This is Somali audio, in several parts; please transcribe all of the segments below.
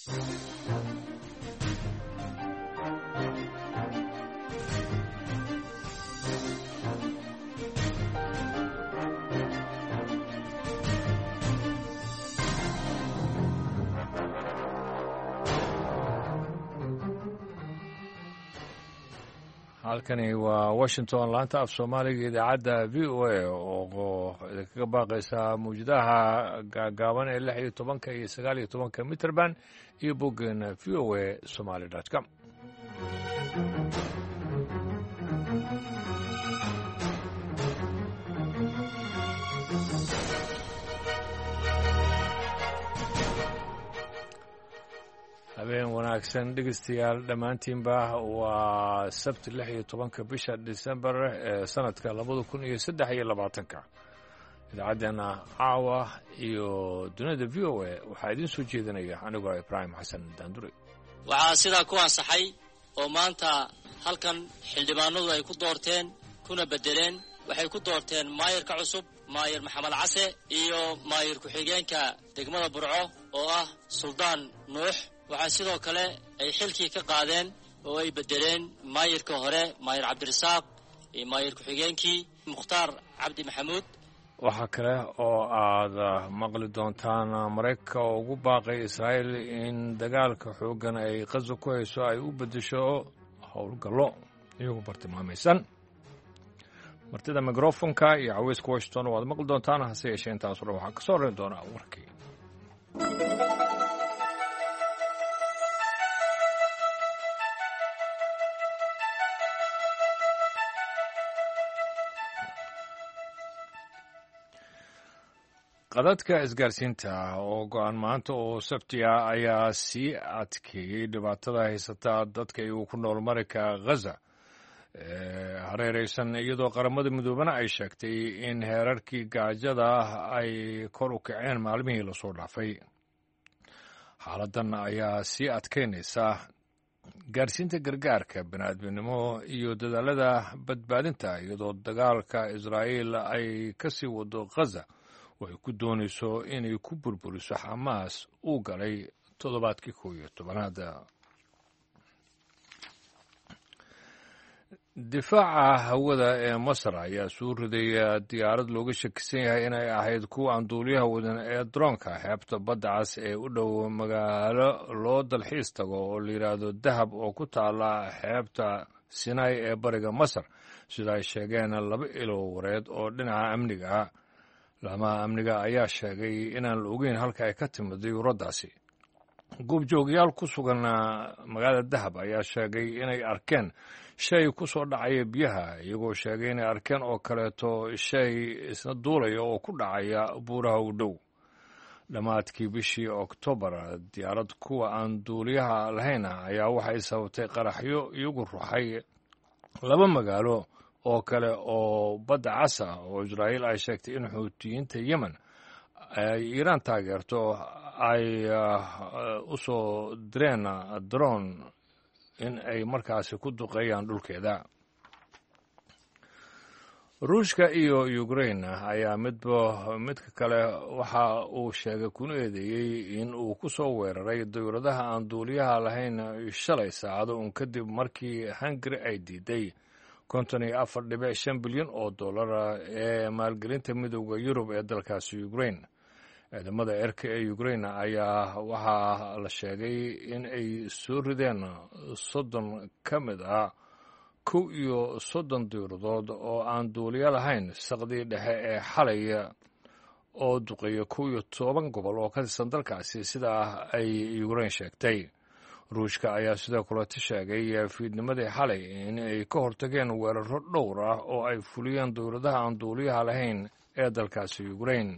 halkani waa washington laanta af soomaaliga idaacadda v o a oo idinkaga baaqaysaa mawjadaha gaagaaban ee 16 iyo 19 mitrband iyo boggeena v o a somaly com. habeen wanaagsan dhegeystayaal dhammaantiinba waa sabti 16 bisha December ee sanadka 2023 idaacaddeena caawa iyo dunida v o a waxaa idiin soo jeedinaya anigoo Ibrahim Xasan Daandure. waxaa sidaa ku ansaxay oo maanta halkan xildhibaanadu ay ku doorteen kuna bedeleen waxay ku doorteen maayirka cusub maayir maxamed case iyo maayir ku-xigeenka degmada Burco oo ah Suldaan Nuux. waxaa sidoo kale ay xilkii ka qaadeen oo ay bedeleen maayirka hore maayir Cabdirasaaq iyo maayir ku-xigeenkii Mukhtaar Cabdi Maxamuud. waxaa kale oo aad maqli doontaan Mareykanka oo ugu baaqay Israa'iil in dagaalka xooggan ay Gaza ku hayso ay u bedesho howlgallo iyagoo bartilmaamaysan. martida mikrofonka iyo caweyska Washington waad maqli doontaan hase yeeshee intaas oo dhan waxaa ka soo horeyn doonaa warkii. qadadka isgaarsiinta oo go'aan maanta oo sabti ah ayaa sii adkeeyey dhibaatada haysata dadka iyagu ku nool marinka Gaza hareeraysan iyadoo qaramada midoobana ay sheegtay in heerarkii gaajada ay kor u kaceen maalmihii lasoo dhaafay. xaaladdan ayaa sii adkeynaysa gaarsiinta gargaarka bini'aadminimo iyo dadaalada badbaadinta iyadoo dagaalka Israa'iil ay ka sii wado Gaza way ku doonayso inay ku burburiso Xamaas uu galay toddobaadkii 11. difaaca hawada ee Masar ayaa soo riday diyaarad looga shakisan yahay inay ahayd kuwa aan duuliyaha wadan ee droonka xeebta badda cas ee u dhow magaalo loo dalxiis tago oo la yidhaahdo Dahab oo ku taala xeebta Sinai ee bariga Masar sida ay sheegeen 2 ilo wareed oo dhinaca amniga ah. laamaha amniga ayaa sheegay inaan la ogeyn halka ay ka timid diyuuraddaasi. goobjoogayaal ku sugan magaalada Dahab ayaa sheegay inay arkeen shay ku soo dhacaya biyaha iyagoo sheegay inay arkeen oo kaleeto shay isna duulaya oo ku dhacaya buuraha u dhow. dhammaadkii bishii Oktoobar diyaarad kuwa aan duuliyaha lahayn ayaa waxay sababtay qaraxyo iyagu ruxay 2 magaalo oo kale oo badda casa oo Israa'iil ay sheegtay in xuutiyiinta Yemen ay Iiraan taageerto ay u soo direen drone in ay markaasi ku duqeeyaan dhulkeeda. Ruushka iyo Ukraine ayaa midka kale waxa uu sheegay kuna eedeeyey in uu ku soo weeraray dawladaha aan duuliyaha lahayn shalay saacado un kadib markii Hungary ay diiday 54.5 bilyan oo dollar ee maalgelinta midowda Yurub ee dalkaasi Ukraine. ciidamada cirka ee Ukraine ayaa waxaa la sheegay in ay soo rideen 30 ka mid ah 31 diyaaradood oo aan duuliye lahayn saqdii dhexe ee xalay oo duqeeya 11 gobol oo ka tirsan dalkaasi sida ay Ukraine sheegtay. ruushka ayaa sidoo kale sheegay fiidnimadii xalay in ay ka hortageen weeraro dhowr ah oo ay fuliyeen dawladaha aan duuliyaha lahayn ee dalkaasi Ukraine.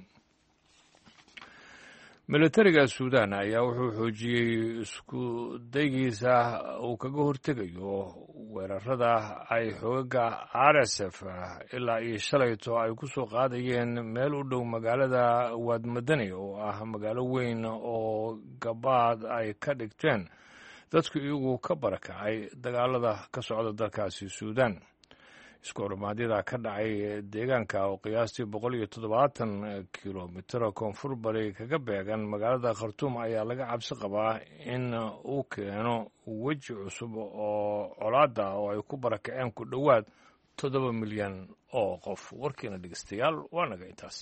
militariga Suudaan ayaa wuxuu xoojiyey isku daygiisa uu kaga hortegayo weerarada ay xoogaga RSF ilaa iyo shalayto ay ku soo qaadayeen meel u dhow magaalada Wadmadani oo ah magaalo weyn oo gabaad ay ka dhigteen dadku iyagu ka barakacay dagaalada ka socda dalkaasi Suudaan. isku hormaadyada ka dhacay deegaanka oo qiyaastii 170 kilomitir koonfur bari kaga beegan magaalada khartuum ayaa laga cabsi qabaa in uu keeno weji cusub oo colaada oo ay ku barakaceen ku dhowaad 7 milyan oo qof. warkiina dhegeystayaal waa naga intaas.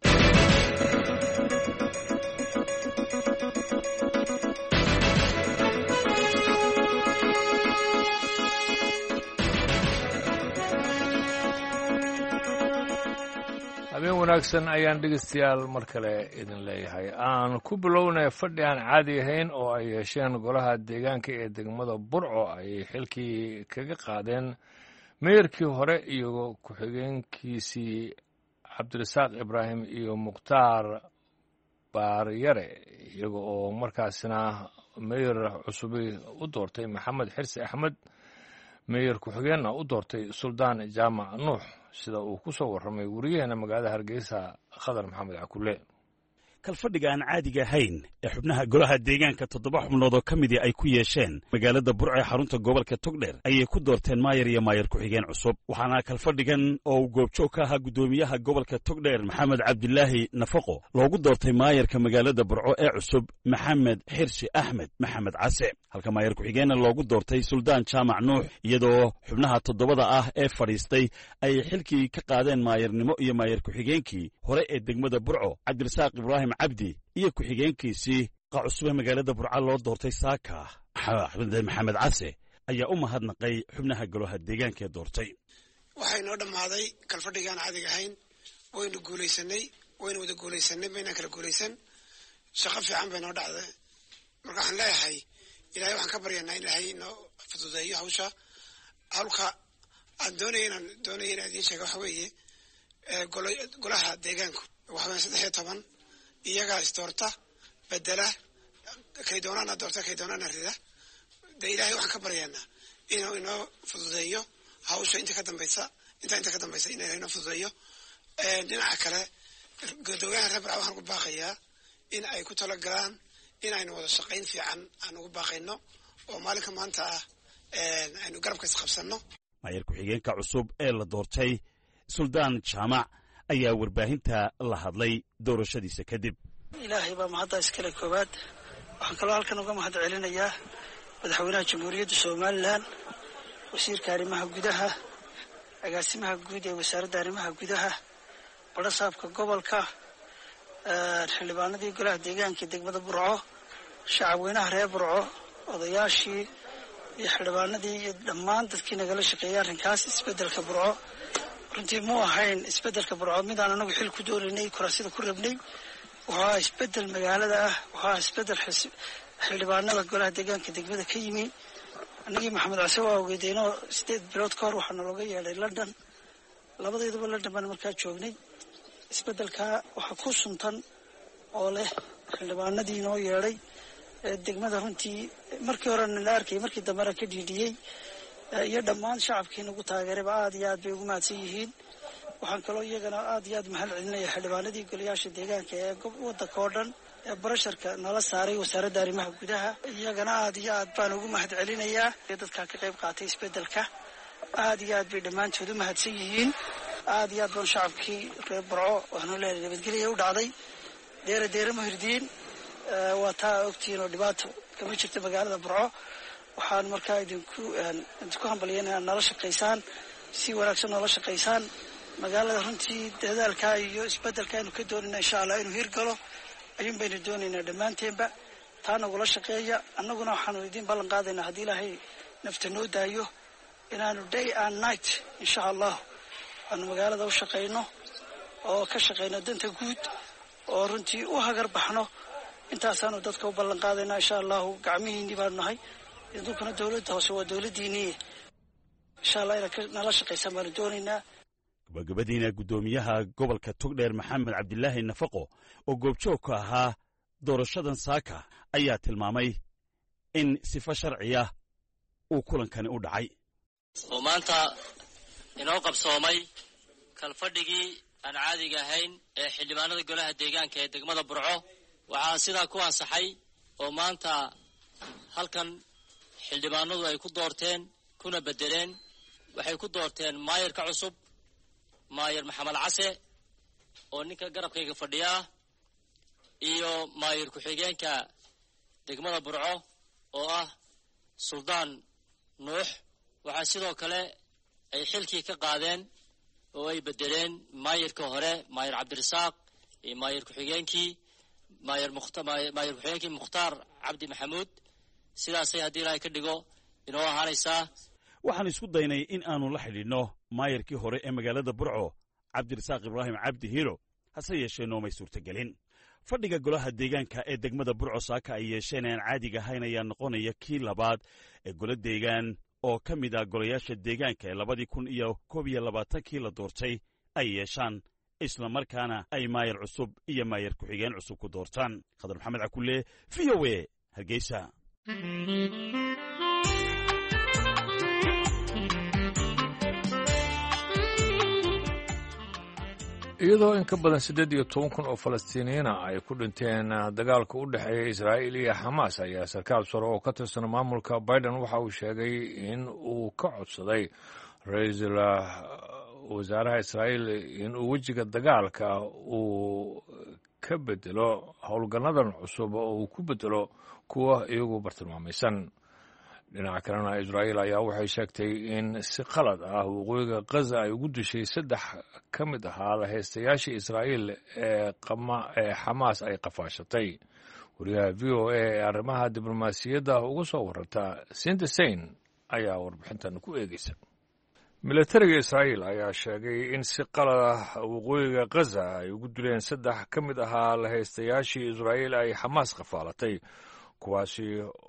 habeen wanaagsan ayaan dhegeystayaal mar kale idin leeyahay. aan ku bilownay fadhi aan caadi ahayn oo ay yeesheen golaha deegaanka ee degmada Burco ay xilkii kaga qaadeen meeyarkii hore iyo ku-xigeenkiisii Cabdirasaaq Ibraahim iyo Mukhtaar Baaryare, iyaga oo markaasina meeyar cusub u doortay Maxamed Xirsi Axmed, meeyar ku-xigeenna u doortay Suldaan Jaamac Nuux, sida uu ku soo warramay wariyaheena magaalada Hargeysa Khadar Maxamed Cakulle. kalfadhiga aan caadiga ahayn ee xubnaha golaha deegaanka 7 xubnood oo ka midii ay ku yeesheen magaalada Burco ee xarunta gobolka Togdheer ayay ku doorteen maayar iyo maayar ku-xigeen cusub. waxaana kalfadhigan oo goobjoog ka ahaa gudoomiyaha gobolka Togdheer Maxamed Cabdilaahi Nafaqo loogu doortay maayarka magaalada Burco ee cusub Maxamed Xirsi Axmed Maxamed Case, halka maayar ku-xigeenna loogu doortay Suldaan Jaamac Nuux, iyadoo xubnaha 7 ah ee fadhiistay ay xilkii ka qaadeen maayarnimo iyo maayar ku-xigeenkii hore ee degmada Burco Cabdirasaaq Ibraahim Cabdi iyo ku-xigeenkiisii cusube magaalada Burco loo doortay Saaka Maxamed Case ayaa u mahadnaqay xubnaha golaha deegaanka ee doortay. waxay noo dhammaaday kalfadhigaan caadiga ahayn, waynu guulaysanay, waynu wada guulaysanay, maynaan kala guulaysan. shaqo fiican bay noo dhacday. marka waxaan leeyahay ilaahay waxaan ka baryanaa in ilaahay noo fududeeyo hawsha. hawlka aan doonaya inaan idiin sheega waxa weeye golaha deegaanku waxa weeye 13 iyagaa isdoorta, bedela, kay doonaana doorta, kay doonaana rida. dee ilaahay waxaan ka baryaynaa inuu inoo fududeeyo hawsha inta ka dambaysa in ilaahay inoo fududeeyo. dhinaca kale gudoomiyaha reer Burco waxaan ku baaqayaa in ay ku talagalaan in aynu wada shaqayn fiican aan ugu baaqayno oo maalinka maanta ah aynu garabka isqabsanno. maayar ku-xigeenka cusub ee la doortay Suldaan Jaamac ayaa warbaahinta la hadlay doorashadiisa kadib. ilaahay baa mahadda iskale koowaad. waxaan kaloo halkan uga mahad celinayaa madaxweynaha jamhuuriyadda Somaliland, wasiirka arrimaha gudaha, agaasimaha guud ee wasaaradda arrimaha gudaha, barasaabka gobolka, xildhibaanadii golaha deegaanka degmada Burco, shacabweynaha reer Burco, odayaashii iyo xildhibaanadii iyo dhammaan dadkii nagala shaqeeyay arrinkaas isbeddelka Burco. runtii mu ahayn isbeddelka Burco midaan anagu xil ku doonaynay kuraasida ku rabnay. waxaa isbeddel magaalada ah, waxaa isbeddel xildhibaanada golaha deegaanka degmada ka yimi. anagii Maxamed Case waa ogeydeenoo 8 bilood ka hor waxaana looga yeedhay London, labadayduba London baan markaa joognay. isbeddelka waxaa ku suntan oo leh xildhibaanadii noo yeedhay degmada. runtii markii horena la arkay, markii dambena ka dhiidhiyey, iyo dhammaan shacabkii nagu taageerayba aad iyo aad bay ugu mahadsan yihiin. waxaan kaloo iyagana aad iyo aad mahad celinaya xildhibaanadii golayaasha deegaanka ee waddanka oo dhan ee barasharka nala saaray wasaaradda arrimaha gudaha. iyagana aad iyo aad baan ugu mahad celinayaa dadkaa ka qayb qaatay isbeddelka. aad iyo aad bay dhammaantood u mahadsan yihiin. aad iyo aad baan shacabkii reer Burco waxaanu leeyahay nabadgelya u dhacday. deere mahirdiin waa taa ogtihiin oo dhibaato kama jirta magaalada Burco. waxaan markaa idinku hambalyeynaa nala shaqaysaan, si wanaagsan noola shaqaysaan. magaalada runtii dadaalkaa iyo isbeddelka aynu ka doonayna insha Allah inuu hirgalo ayuun baynu doonaynaa dhammaanteenba. taa nagula shaqeeya. annaguna waxaanu idiin ballan qaadaynaa haddii ilaahay nafta noo daayo inaanu day and night insha Allah aanu magaalada u shaqayno oo ka shaqayno danta guud oo runtii u hagar baxno. intaasaanu dadka u ballan qaadaynaa insha Allah. gacmihiinii baanu nahay, idinkuna dowladda hoose waa dowladdiinii. insha Allah inaad nala shaqaysaan baanu doonaynaa. gabagabadiina gudoomiyaha gobolka Togdheer Maxamed Cabdilaahi Nafaqo oo goobjoog ka ahaa doorashadan Saaka ayaa tilmaamay in sifa sharciya uu kulankani u dhacay. oo maanta inoo qabsoomay kalfadhigii aan caadiga ahayn ee xildhibaanada golaha deegaanka ee degmada Burco. waxaa sidaa ku ansaxay oo maanta halkan xildhibaanadu ay ku doorteen kuna bedeleen waxay ku doorteen maayarka cusub maayar maxamed case oo ninka garabkayga fadhiya iyo maayar ku-xigeenka degmada burco oo ah suldaan nuux waxaa sidoo kale ay xilkii ka qaadeen oo ay bedeleen maayarka hore maayar cabdirasaaq iyo maayar ku-xigeenkii maayar ku-xigeenkii mukhtaar cabdi maxamuud sidaasay haddii ilaahay ka dhigo inoo ahaanaysaa. waxaan isku daynay in aanu la xidhiidhno maayarkii hore ee magaalada burco cabdirasaaq ibraahim cabdi hiiro hase yeeshee noomay suurtagelin. fadhiga golaha deegaanka ee degmada burco saaka ay yeesheen aan caadiga ahayn ayaa noqonaya kii labaad ee golo deegaan oo ka mid ah golayaasha deegaanka ee 2021 la doortay ay yeeshaan isla markaana ay maayar cusub iyo maayar ku-xigeen cusub ku doortaan. khadar maxamed cakulle v o a hargeysa. iyadoo in ka badan 18,000 oo falastiiniyiina ay ku dhinteen dagaalka u dhexeeya israa'iil iyo xamaas ayaa sarkaal sare oo ka tirsan maamulka biden waxa uu sheegay in uu ka codsaday ra-iisul wasaaraha israa'iil in uu wejiga dagaalka uu ka bedelo howlgannadan cusub oo uu ku bedelo kuwa iyagu bartilmaamaysan. dhinaca kalena israa'iil ayaa waxay sheegtay in si qalad ah waqooyiga gaza ay ugu dishay 3 ka mid ahaa lahaystayaashii israa'iil ee xamaas ay qafaashatay. wariyaha v o a ee arrimaha diblomaasiyadda uga soo warranta sindesain ayaa warbixintan ku eegaysa. milatariga israa'iil ayaa sheegay in si qalad ah waqooyiga gaza ay ugu dileen 3 ka mid ahaa lahaystayaashii israa'iil ay xamaas qafaalatay, kuwaasi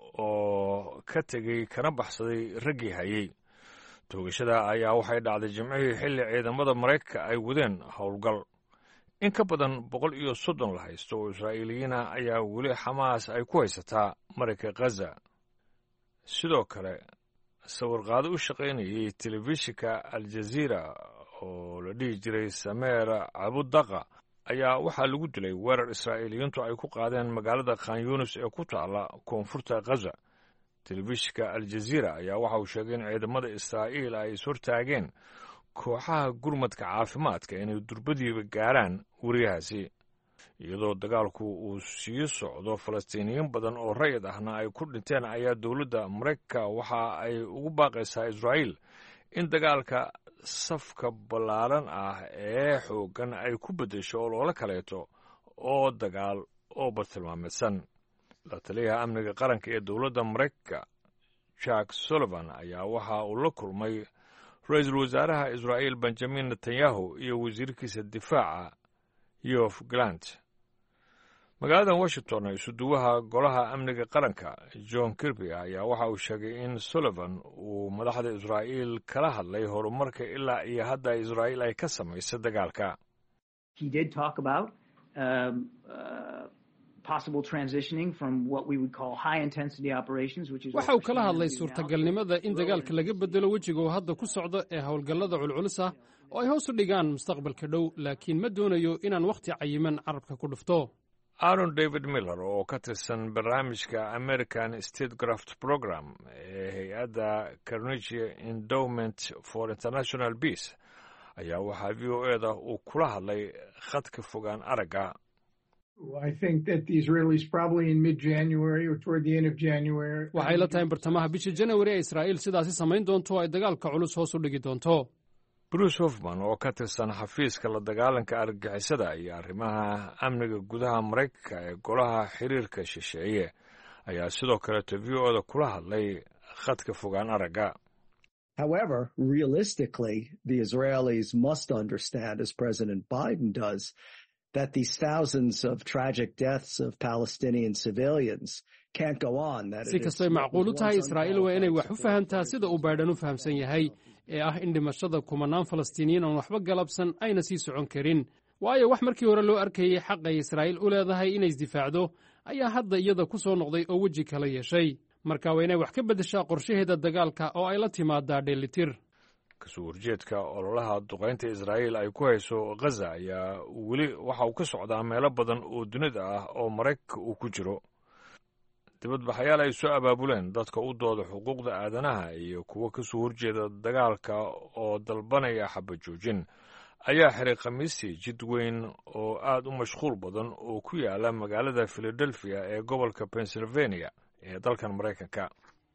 oo ka tegey kana baxsaday raggii hayey. toogashada ayaa waxay dhacday jimcihii xilli ciidamada maraykanka ay wadeen howlgal. in ka badan 130 la haysto oo israa'iiliyiina ayaa weli xamaas ay ku haysataa marayka gaza. sidoo kale sawirqaado u shaqaynayay telefishinka aljaziira oo la dhihi jiray sameer cabudaqa ayaa waxaa lagu dilay weerar israa'iiliyiintu ay ku qaadeen magaalada khan yunis ee ku taala koonfurta gaza. telefishinka aljaziira ayaa waxa uu sheegay in ciidamada israa'iil ay ishortaageen kooxaha gurmadka caafimaadka inay durbadiiba gaaraan weriyahaasi. iyadoo dagaalku uu sii socdo falastiiniyiin badan oo rayid ahna ay ku dhinteen ayaa dowladda maraykanka waxa ay ugu baaqaysaa israa'iil in dagaalka safka ballaaran ah ee xooggan ay ku beddesho oloola kaleeto oo dagaal oo bartilmaameedsan. la taliyaha amniga qaranka ee dowladda maraykanka jack sullivan ayaa waxa uu la kulmay ra-iisul wasaaraha israa'iil benjamin netanyahu iyo wasiirkiisa difaaca yof galant. magaalada washington isuduwaha golaha amniga qaranka john kirby ayaa waxa uu sheegay in sullivan uu madaxda israa'iil kala hadlay horumarka ilaa iyo hadda israa'iil ay ka samaysay dagaalka. waxa uu kala hadlay suurtagalnimada in dagaalka laga bedelo wejiga oo hadda ku socda ee howlgallada culculus ah oo ay hoos u dhigaan mustaqbalka dhow, laakiin ma doonayo inaan wakhti cayiman carabka ku dhufto. aaron david miller oo ka tirsan barnaamijka american statecraft program ee hay-adda carnegie endowment for international peace ayaa waxaa v o eda uu kula hadlay khadka fogaan aragga. waxay la tahay in bartamaha bisha January ee Israa'iil sidaasi samayn doonto oo ay dagaalka culus hoos u dhigi doonto. bruce hoffman oo ka tirsan xafiiska la dagaalanka argagixisada iyo arrimaha amniga gudaha maraykanka ee golaha xiriirka shisheeye ayaa sidoo kaleeto v o da kula hadlay khadka fogaan aragga. However, realistically, the Israelis must understand, as President Biden does, that these thousands of tragic deaths of Palestinian civilians can't go on. Si kastoy macquul u tahay Israa'iil waa inay wax u fahamtaa sida uu Biden u fahamsan yahay ee ah in dhimashada kumanaan Falastiiniyiin aan waxba galabsan ayna sii socon karin. waayo wax markii hore loo arkayay xaq ay Israa'iil u leedahay inay isdifaacdo ayaa hadda iyada ku soo noqday oo weji kala yeeshay. marka waa inay wax ka beddeshaa qorshaheeda dagaalka oo ay la timaadaa dheelitir. kasoo horjeedka ololaha duqaynta Israa'iil ay ku hayso Gaza ayaa weli waxa uu ka socdaa meelo badan oo dunida ah oo Maraykanka uu ku jiro. dibadbaxayaal ay soo abaabuleen dadka u dooda xuquuqda aadanaha iyo kuwo ka soo horjeeda dagaalka oo dalbanaya xabajoojin ayaa xiray khamiistii jid weyn oo aad u mashquul badan oo ku yaala magaalada philadelphia ee gobolka pennsylvania ee dalkan maraykanka.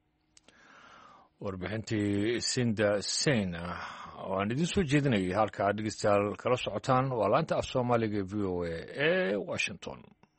warbixintii Sinda Sen oo aan idiin soo jeedinayay halkaa dhegeystayaal kala socotaan waa laanta af soomaaliga v o a ee Washington.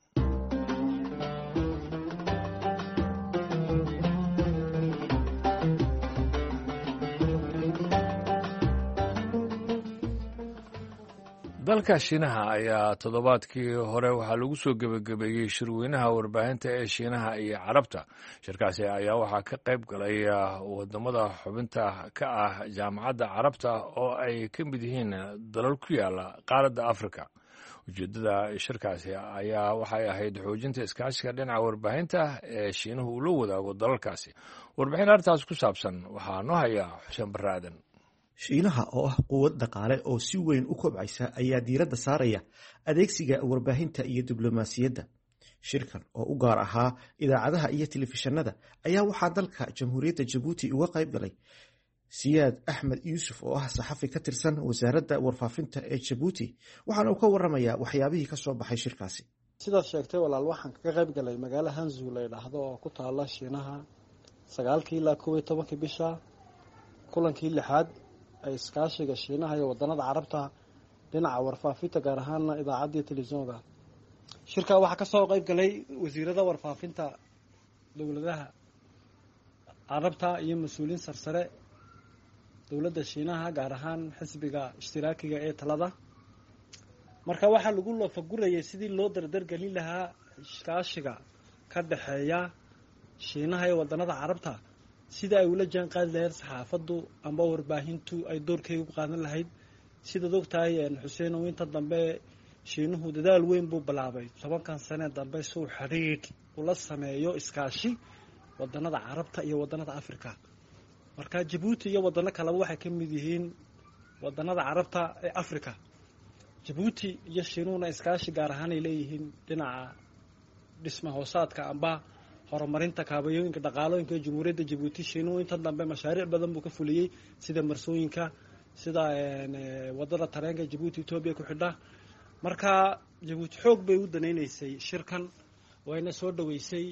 dalka Shiinaha ayaa toddobaadkii hore waxaa lagu soo gebagabeeyey shirweynaha warbaahinta ee Shiinaha iyo Carabta. shirkaasi ayaa waxaa ka qayb galay wadamada xubinta ka ah jaamacadda Carabta oo ay ka mid yihiin dalal ku yaala qaaradda Afrika. ujeedada shirkaasi ayaa waxay ahayd xoojinta iskaashiga dhinaca warbaahinta ee Shiinuhu uu la wadaago dalalkaasi. warbixin arrintaas ku saabsan waxaa noo haya Xuseen Baraaden. Shiinaha oo ah quwad dhaqaale oo si weyn u kobcaysa ayaa diiradda saaraya adeegsiga warbaahinta iyo diblomaasiyadda. shirkan oo u gaar ahaa idaacadaha iyo telefishinada ayaa waxaa dalka Jamhuuriyadda Jabuuti uga qayb galay Siyaad Axmed Yuusuf oo ah saxafi ka tirsan wasaaradda warfaafinta ee Jabuuti, waxaana uu ka waramayaa waxyaabihii ka soo baxay shirkaasi. sidaad sheegtay walaal, waxaan kaga qayb galay magaalo Hanzhou la yidhaahdo oo ku taala Shiinaha 9 ilaa 11 bisha, kulankii 6 ay iskaashiga Shiinaha iyo wadannada Carabta dhinaca warfaafinta gaar ahaan idaacadda telefishinka. shirka waxaa ka soo qayb galay wasiirada warfaafinta dowladaha Carabta iyo mas'uuliyiin sarsare dowladda Shiinaha gaar ahaan xisbiga ishtiraakiga ee talada. marka waxaa lagu lafagurayay sidii loo dardargelin lahaa iskaashiga ka dhaxeeya Shiinaha iyo wadannada Carabta, sida ay ula jaan qaadi lahayd saxaafaddu amba warbaahintu ay doorkeeda u qaadan lahayd. sidaad ogtahay Xuseen, inta dambe Shiinuhu dadaal weyn buu bilaabay 10 sano dambe si uu xiriir ula sameeyo iskaashi wadannada Carabta iyo wadannada Afrika. marka Jabuuti iyo wadano kale waxay ka mid yihiin wadannada Carabta ee Afrika. Jabuuti iyo Shiinuhuna iskaashi gaar ahaan ay leeyihiin dhinaca dhismaha hoosaadka amba horumarinta kaabayooyinka dhaqaalooyinka Jamhuuriyadda Jabuuti. Shiinuhu inta dambe mashaariic badan buu ka fuliyay, sida marsooyinka, sida wadada tareenka Jabuuti Ethiopia ku xidha. marka Jabuuti xoog bay u danaynaysay shirkan, wayna soo dhaweysay.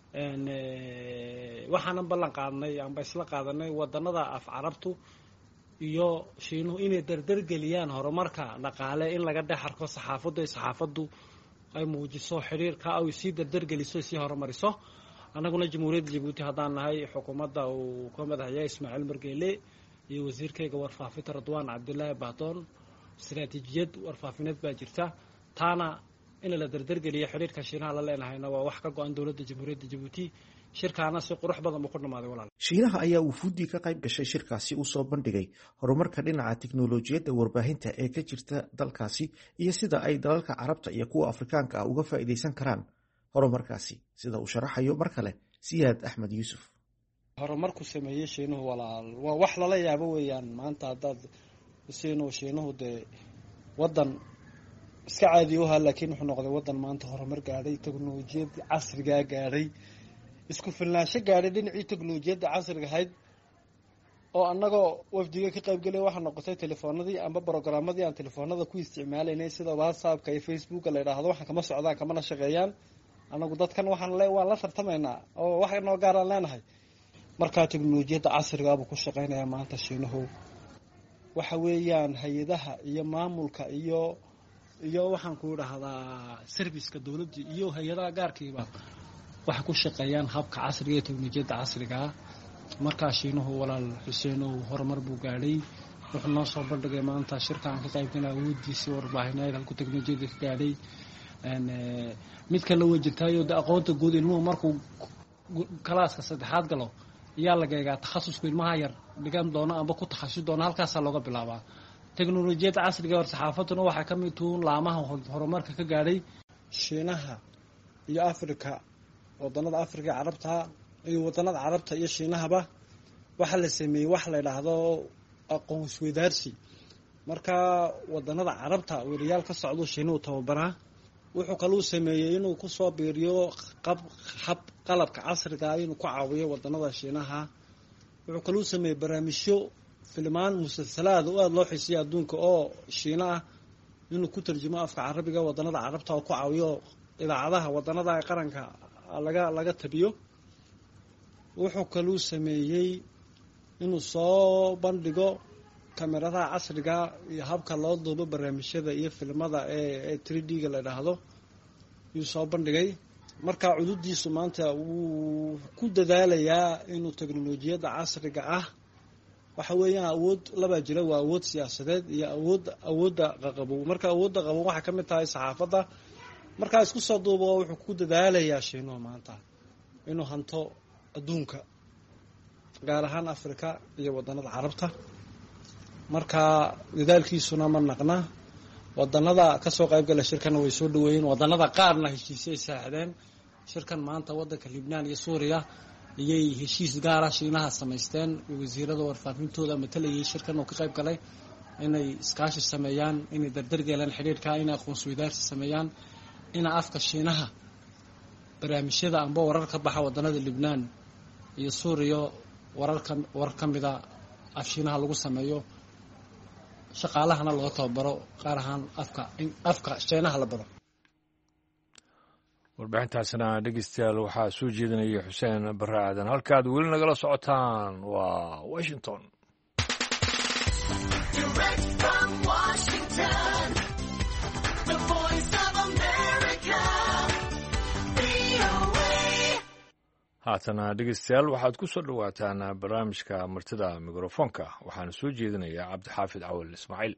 waxaanan ballan qaadnay amba isla qaadanay wadannada af Carabtu iyo Shiinuhu inay dardargeliyaan horumarka dhaqaale, in laga dhex arko saxaafaddu ay muujiso xiriirka ay sii dardargeliso, sii horumariso. annaguna Jamhuuriyadda Jabuuti haddaan nahay xukuumadda uu ka madaxyahay Ismaaciil Margeele iyo wasiirkayga warfaafinta Radwaan Cabdilaahi Bahdoon, istiraatiijiyad warfaafineed baa jirta. taana in la dardargeliyo xiriirka Shiinaha la leenahayna waa wax ka go'an dowladda Jamhuuriyadda Jabuuti. shirkaana si qurux badan buu ku dhamaaday walaal. Shiinaha ayaa wufuudii ka qayb gashay shirkaasi u soo bandhigay horumarka dhinaca tiknoolajiyadda warbaahinta ee ka jirta dalkaasi iyo sida ay dalalka Carabta iyo kuwa Afrikaanka ah uga faa'iideysan karaan horumarkaasi, sida uu sharaxayo mar kale Siyaad Axmed Yuusuf. horumarku sameeyay Shiinuhu walaal waa wax lala yaabo weeyaan. maanta haddaad Shiinuhu dee wadan iska caadi u ahaa, laakiin wuxuu noqday wadan maanta horumar gaadhay, teknoolajiyad casriga gaadhay, isku filnaansho gaadhay dhinacii teknoolajiyadda casriga ahayd. oo annagoo wafdiga ka qayb galay waxaa noqotay telefoonadii amba programmadii aan telefoonada ku isticmaalaynay sida WhatsApp-ka iyo Facebook-ka la yidhaahdo waxaan kama socdaan, kamana shaqeeyaan. annagu dadkan waan la tartamaynaa oo wax noo gaaraan leenahay. markaa teknoolajiyadda casriga buu ku shaqeynayaa maanta Shiinuhu. waxa weeyaan hay-adaha iyo maamulka iyo waxaan ku idhaahdaa serviceka dowladda iyo hay-adaha gaarkiiba waxay ku shaqeeyaan habka casriga ee teknoolajiyadda casriga. markaa Shiinuhu walaal Xuseen horumar buu gaadhay. wuxuu noo soo bandhigay maanta shirkaan ka qaybgalay awoodiisii warbaahineed halku teknoolajiyadda ka gaadhay. mid kale way jirtaayo aqoonta guud ilmuhu markuu kalaaska 3aad galo ayaa laga eegaa takhasusku ilmaha yar dhigan doono amba ku takhasusi doono, halkaasaa looga bilaabaa. teknoolajiyadda casriga hor saxaafadduna waxay ka mid tuun laamaha horumarka ka gaadhay. Shiinaha iyo Afrika, wadannada Afrika Carabta iyo wadannada Carabta iyo Shiinahaba waxa la sameeyay wax la yiraahdo aqoon isweydaarsi. marka wadannada Carabta wariyaal ka socdo Shiinuhu tababaraa, wuxuu kaluu sameeyey inuu kusoo biiriyo qalabka casriga inuu ku caawiyo wadanada shiinaha. wuxuu kaluu sameeyey barnaamijyo filmaan musalsalaad oo aada loo xiisiya adduunka oo shiina ah inuu ku tarjumo afka carabiga wadanada carabta oo ku caawiyo idaacadaha wadanada qaranka laga tabiyo. wuxuu kaluu sameeyey inuu soo bandhigo kameradaha casriga iyo habka loo duubo barnaamijyada iyo filmada ee 3D-ga la dhaahdo yuu soo bandhigay. markaa cududiisu maanta wuu ku dadaalayaa inuu teknolojiyadda casriga ah waxa weeyaan awood labaa jira, waa awood siyaasadeed iyo awoodda qaqabow. marka awoodda qabow waxay ka mid tahay saxaafadda. markaa isku soo duubo wuxuu ku dadaalayaa shiinuhu maanta inuu hanto adduunka gaar ahaan Afrika iyo wadanada carabta. marka dadaalkiisuna ma naqna. wadanada kasoo qaybgala shirkan way soo dhaweeyeen, wadanada qaarna heshiisay saaxdeen. shirkan maanta wadanka Lebanon iyo Suuriya iyay heshiis gaar ah shiinaha samaysteen. wasiirada warfaafintooda matalayay shirkan oo ka qayb galay inay iskaashi sameeyaan, inay dardargeelaan xiriirka, inay aqoonsi wadaarsi sameeyaan, in afka shiinaha barnaamijyada amba warar ka baxa wadanada Lebanon iyo Suuriya warar ka mida af shiinaha lagu sameeyo, shaqaalahana loo tababaro qaar ahaan afka shiinaha la baro. warbixintaasina dhegeystayaal waxaa soo jeedinaya xuseen barre aadan. halkaad weli nagala socotaan waa Washington. haatana dhegeystayaal waxaad ku soo dhowaataan barnaamijka martida mikrofoonka. waxaana soo jeedinayaa cabdixaafid cawal ismaaciil.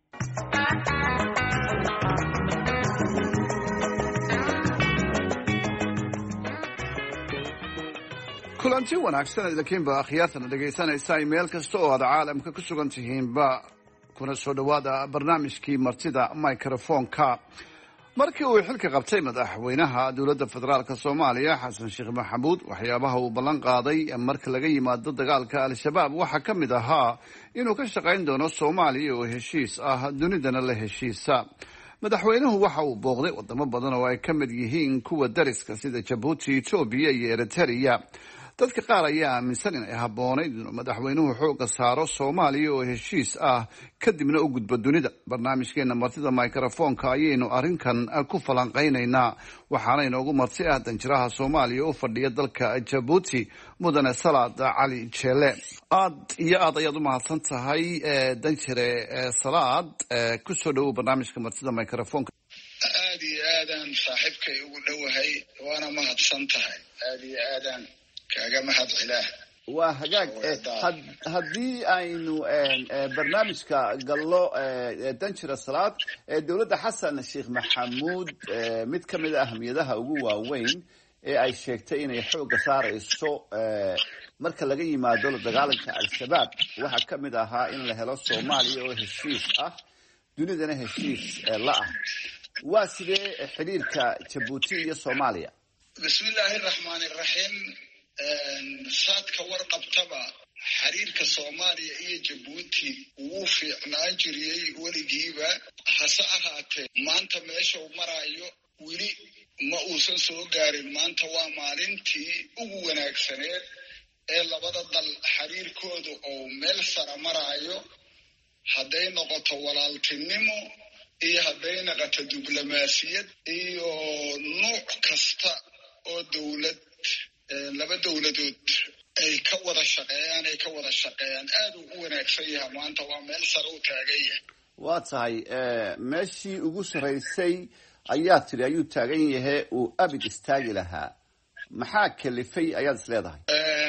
kulanti wanaagsan idinkiinba akhyaartana dhegaysanaysa meel kasta oo aad caalamka ku sugan tihiinba, kuna soo dhowaada barnaamijkii martida mikrofoonka. markii uu xilka qabtay madaxweynaha dowladda federaalk Soomaaliya Xasan Sheekh Maxamuud, waxyaabaha uu ballan qaaday marka laga yimaado dagaalka al-shabaab waxaa ka mid ahaa inuu ka shaqayn doono Soomaaliya oo heshiis ah, dunidana la heshiisa. madaxweynuhu waxa uu booqday wadamo badan oo ay ka mid yihiin kuwa dariska sida Djibouti, Ethiopia iyo Eritrea. dadka qaar ayaa aaminsan in ay habboonayd inuu madaxweynuhu xooga saaro Soomaaliya oo heshiis ah kadibna u gudbo dunida. barnaamijkeena martida mikrofoonka ayaynu arrinkan ku falanqaynaynaa, waxaana inoogu marti ah danjiraha Soomaaliya u fadhiya dalka Djibouti mudane Salaad Cali Jeele. aad iyo aad ayaad u mahadsan tahay danjire Salaad. ku soo dhowow barnaamijka martida mikrofoonka. aad iyo aadaan saaxiibkay ugu dhowahay, waana mahadsan tahay. aad iyo aadaan kaaga mahad cilaah. waa hagaag. haddii aynu barnaamijka gallo danjira Salaad, dowladda Xasan Sheekh Maxamuud mid ka mid ah ahmiyadaha ugu waaweyn ee ay sheegtay inay xooga saarayso marka laga yimaado la dagaalanka al-shabaab waxaa ka mid ahaa in la helo Soomaaliya oo heshiis ah, dunidana heshiis la ah. waa sidee xiriirka Djibouti iyo Soomaaliya? bismillaahi raxmaani raxiim. saadka warqabtaba xiriirka Soomaaliya iyo Djibouti wuu fiicnaan jiriyey weligiiba. hase ahaatee maanta meesha uu marayo weli ma uusan soo gaarin. maanta waa maalintii ugu wanaagsaneed ee labada dal xiriirkooda oo meel sare marayo, hadday noqoto walaaltinimo iyo hadday noqoto diblomaasiyad iyo nooc kasta oo dowlad laba dowladood ay ka wada shaqeeyaan. aad uu u wanaagsan yahay. maanta waa meel sare u taagan yahay. waa tahay meeshii ugu sarraysay ayaa tiri ayuu taagan yahay uu abid istaagi lahaa. maxaa kalifay ayaad is leedahay?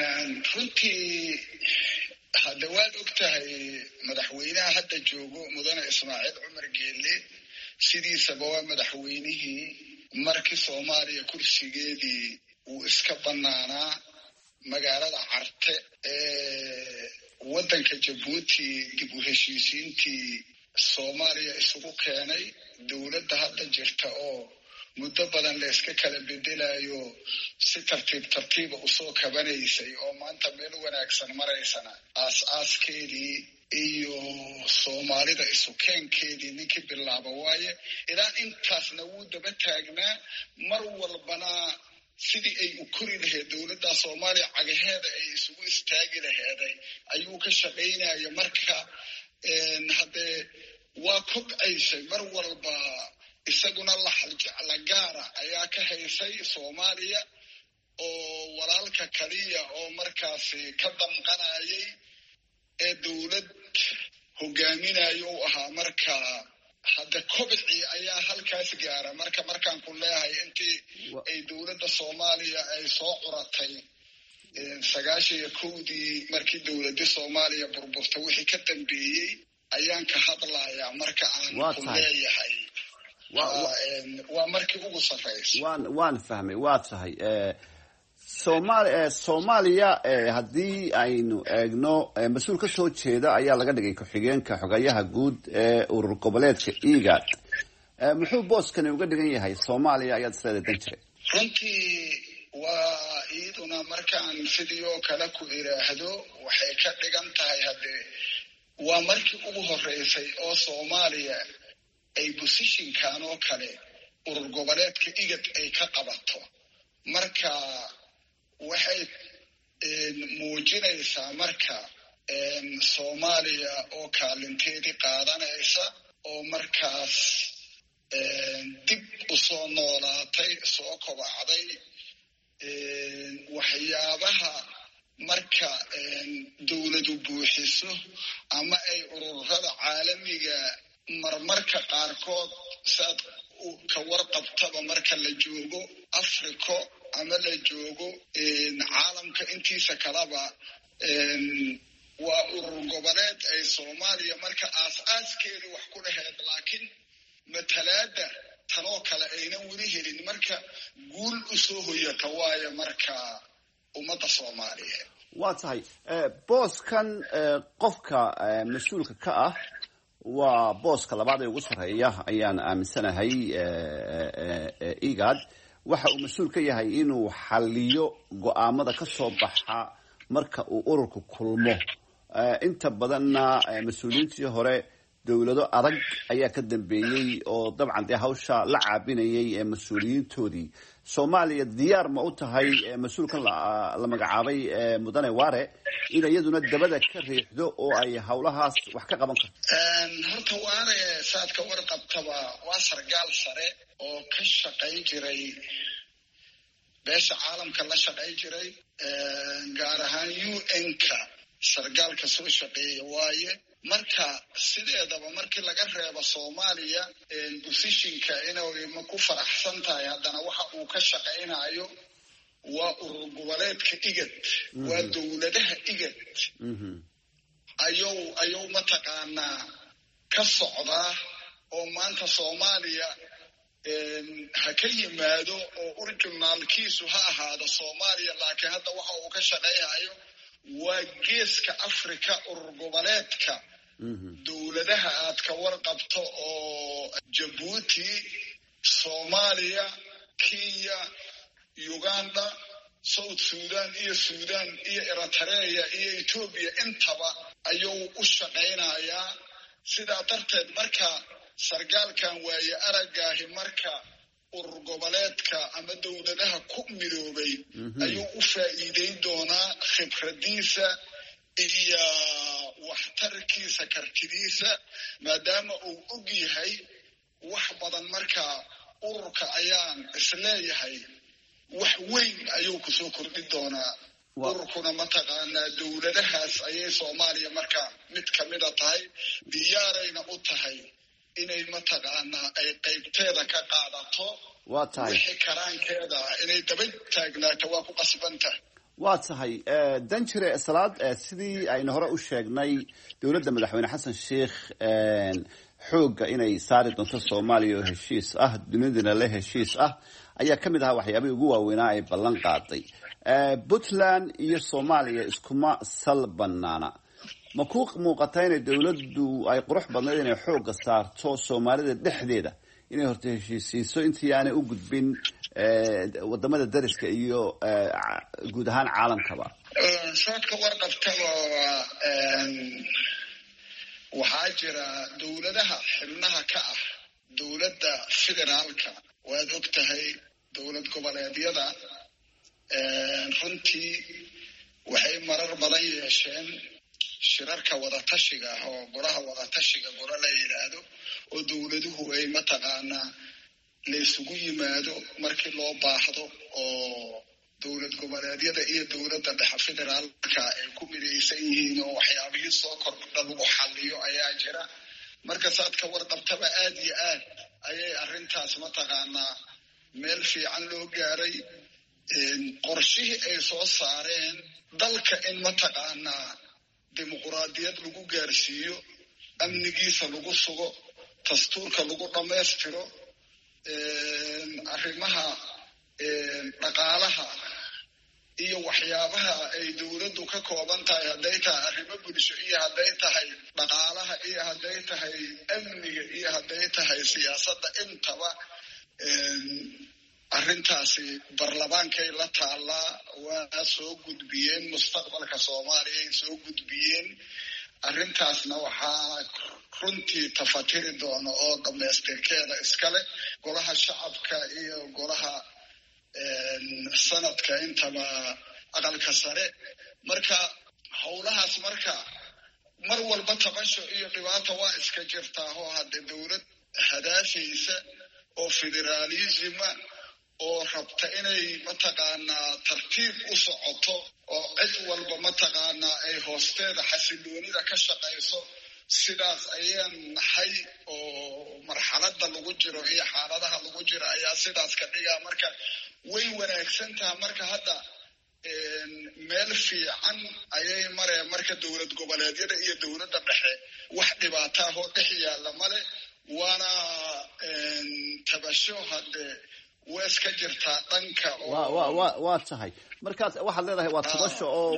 runtii hadda waad og tahay madaxweynaha hadda joogo mudane Ismaaciil Cumar Geelle sidiisaba waa madaxweynihii markii Soomaaliya kursigeedii uu iska banaanaa magaalada Carte ee wadanka Djibouti dib u heshiisiintii Soomaaliya isugu keenay. dowladda hadda jirta oo muddo badan la iska kala bedelayo si tartiiba usoo kabanaysay oo maanta meel wanaagsan maraysana aas-aaskeedii iyo soomaalida isukeenkeedii ninkii bilaaba waaye ilaa intaasna wuu daba taagnaa mar walbana sidii ay u kori lahayd dowladda soomaaliya cagaheeda ay isugu istaagi laheeday ayuu ka shaqaynaya marka haddee waa kobcaysay mar walba isaguna la gaara ayaa ka haysay soomaaliya oo walaalka kaliya oo markaasi ka damqanayay ee dowlad hogaaminayo u ahaa marka hadda kobcii ayaa halkaas gaara markaan ku leeyahay intii ay dowladda soomaaliya ay soo curatay 91 markii dowladda soomaaliya burburtay wixii ka dambeeyey ayaan ka hadlayaa marka aan ku leeyahay waa markii ugu sarreysay waan fahmay waa tahay Soomaaliya haddii aynu eegno mas-uul ka soo jeeda ayaa laga dhigay ku-xigeenka xogayaha guud ee urur goboleedka IGAD muxuu booskani uga dhigan yahay Soomaaliya ayaad isleedahay Danjire runtii waa iyaduna markaan sidii oo kale ku iraahdo waxay ka dhigan tahay haddee waa markii ugu horreysay oo Soomaaliya ay positionkan oo kale urur goboleedka IGAD ay ka qabato marka waxay muujinaysaa marka Soomaaliya oo kaalinteedii qaadanaysa oo markaas dib u soo noolaatay soo kobacday waxyaabaha marka dowladu buuxiso ama ay ururada caalamiga marmarka qaarkood saad ka warqabtaba marka la joogo Afrika ama la joogo caalamka intiisa kalaba waa urur goboleed ay Soomaaliya marka aas-aaskeedu wax ku dhaheed laakiin matalaada tanoo kale aynan weli helin marka guul u soo hoyata waaye marka ummadda Soomaaliyeed waa tahay booskan qofka mas-uulka ka ah waa booska labaad ee ugu sarreeya ayaan aaminsanahay IGAD waxa uu mas-uul ka yahay inuu xalliyo go'aamada ka soo baxa marka uu ururku kulmo inta badanna mas-uuliyiintii hore dowlado adag ayaa ka dambeeyey oo dabcan dee hawsha la caabinayay ee mas-uuliyiintoodii Soomaaliya diyaar ma u tahay mas-uulkan la magacaabay mudane Waare in iyaduna dabada ka riixdo oo ay hawlahaas wax ka qaban karto horta Waare saad ka warqabtaba waa sargaal sare oo ka shaqayn jiray beesha caalamka la shaqayn jiray gaar ahaan UN-ka sargaalka soo shaqeeya waaye marka sideedaba markii laga reebo Soomaaliya positionka inay ma ku faraxsan tahay haddana waxa uu ka shaqaynayo waa urur goboleedka IGAD waa dowladaha IGAD ayuu mataqaanaa ka socdaa oo maanta Soomaaliya ha ka yimaado oo originalkiisu ha ahaado Soomaaliya laakiin hadda waxa uu ka shaqaynayo waa geeska Afrika urur goboleedka dowladaha aad ka warqabto oo Djibouti, Soomaaliya, Kenya, Uganda, South Sudan iyo Eritrea iyo Ethiopia intaba ayuu u shaqaynayaa sidaa darteed marka sargaalkan waaye aragaahi marka urur goboleedka ama dowladaha ku midoobay ayuu u faa'iideyn doonaa khibradiisa iyo waxtarkiisa kartidiisa maadaama uu og yahay wax badan marka ururka ayaan isleeyahay wax weyn ayuu kusoo kordhin doonaa ururkuna mataqaanaa dowladahaas ayay Soomaaliya marka mid kamida tahay diyaarayna u tahay inay mataqaanaa ay qaybteeda ka qaadato wixii karaankeeda inay daba taagnaato waa ku qasbanta waa tahay Danjire Salaad sidii aynu hore u sheegnay dowladda madaxweyne Xasan Sheikh xooga inay saari doonto Soomaaliya oo heshiis ah dunidana la heshiis ah ayaa kamid ah waxyaabihii ugu waaweynaa ay ballan qaaday Puntland iyo Soomaaliya iskuma salbanaana ma ku muuqata inay dowladdu ay qurux badnayd inay xooga saarto Soomaalida dhexdeeda inay horta heshiisiiso intii aanay u gudbin wadamada dariska iyo guud ahaan caalamkaba saadka warqabtaba waxaa jira dowladaha xibnaha ka ah dowladda federaalka waad og tahay dowlad goboleedyada runtii waxay marar badan yeesheen shirarka wadatashiga oo golaha wadatashiga golo la yidhaahdo oo dowladuhu ay mataqaanaa laysugu yimaado markii loo baahdo oo dowlad goboleedyada iyo dowladda dhexe federaalka ay ku midaysan yihiin oo waxyaabihii soo kordha lagu xaliyo ayaa jira. marka saad ka warqabtaba aad iyo aad ayay arrintaas mataqaanaa meel fiican loo gaaray. qorshihii ay soo saareen dalka in mataqaanaa dimuquraadiyad lagu gaarsiiyo, amnigiisa lagu sugo, dastuurka lagu dhammaystiro, arrimaha dhaqaalaha iyo waxyaabaha ay dowladdu ka kooban tahay, hadday tahay arrimo bulsho iyo hadday tahay dhaqaalaha iyo hadday tahay amniga iyo hadday tahay siyaasadda, intaba arrintaasi baarlamaankay la taallaa. waa soo gudbiyeen mustaqbalka soomaaliya ay soo gudbiyeen. arrintaasna waxaa runtii tafatiri doona oo dhammaystirkeeda iskale golaha shacabka iyo golaha sanadka intaba aqalka sare. marka howlahaas marka mar walba tabasho iyo dhibaato waa iska jirtaa oo hadde dowlad hadaafaysa oo federaalisma oo rabta inay mataqaanaa tartiib u socoto oo cid walba mataqaanaa ay hoosteeda xasiloonida ka shaqayso. sidaas ayaan nahay oo marxaladda lagu jiro iyo xaaladaha lagu jiro ayaa sidaas ka dhigaa. marka way wanaagsan taha. marka hadda meel fiican ayay mareen. marka dowlad goboleedyada iyo dowladda dhexe wax dhibaataah oo dhex yaalla male. waana tabasho hadde waa iska jirtaa dhanka waa tahay. markaas waxaad leedahay waa tabasho oo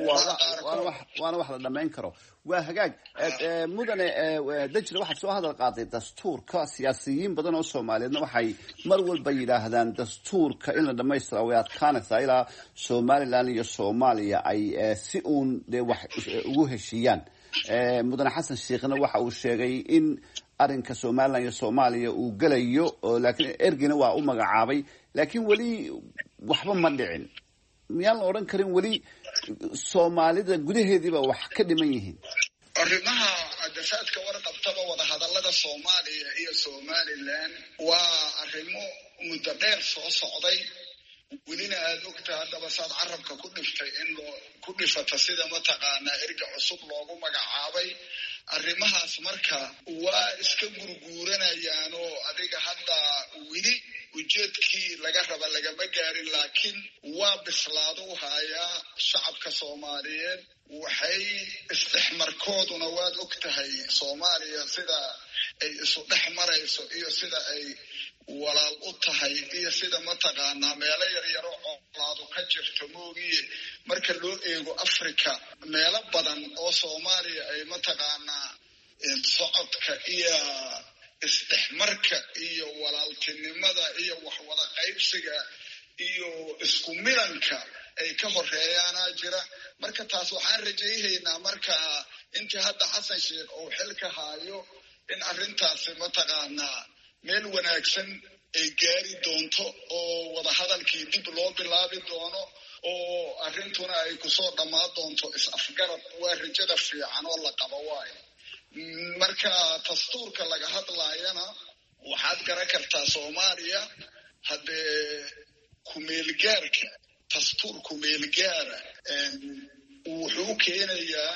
waana wax la dhammayn karo. waa hagaag. mudane dajre waxaad soo hadal qaaday dastuurka. siyaasiyiin badan oo soomaaliyeedna waxay mar walba yidhaahdaan dastuurka in la dhammaystira way adkaanaysaa ilaa somalilan iyo soomaaliya ay si uun dee wax ugu heshiiyaan. mudane xasan sheekhna waxa uu sheegay in arrinka somalilan iyo soomaaliya uu gelayo, laakiin ergina waa u magacaabay, laakiin weli waxba ma dhicin. miyaan la odhan karin weli soomaalida gudaheediiba wax ka dhiman yihiin? arrimaha dafaadka warqabtaba wadahadallada soomaaliya iyo somalilan waa arrimo muddo dheer soo socday. welina aada ogta haddaba saad carabka ku dhiftay in ku dhifata sida mataqaanaa erga cusub loogu magacaabay. arrimahaas marka waa iska gurguuranayaan oo adiga hadda weli ujeedkii laga raba lagama gaarin, laakiin waa bislaado u hayaa shacabka soomaaliyeed. waxay isdhexmarkooduna waad og tahay soomaaliya sida ay isu dhex marayso iyo sida ay walaal u tahay iyo sida mataqaanaa meelo yaryaro colaadu ka jirto moogiye marka loo eego africa meelo badan oo soomaaliya ay mataqaanaa socodka iyo isdhexmarka iyo walaaltinimada iyo waxwada qaybsiga iyo isku milanka ay ka horeeyaanaa jira. marka taas waxaan rajayhaynaa marka intii hadda xasan sheekh uu xilka haayo in arrintaasi mataqaanaa meel wanaagsan ay gaari doonto oo wadahadalkii dib loo bilaabi doono oo arrintuna ay kusoo dhammaan doonto is-afgarad. waa rajada fiican oo la qabo waayo. marka dastuurka laga hadlaayana waxaad garan kartaa soomaaliya haddee kumeelgaarka dastuur kumeelgaara wuxuu keenayaa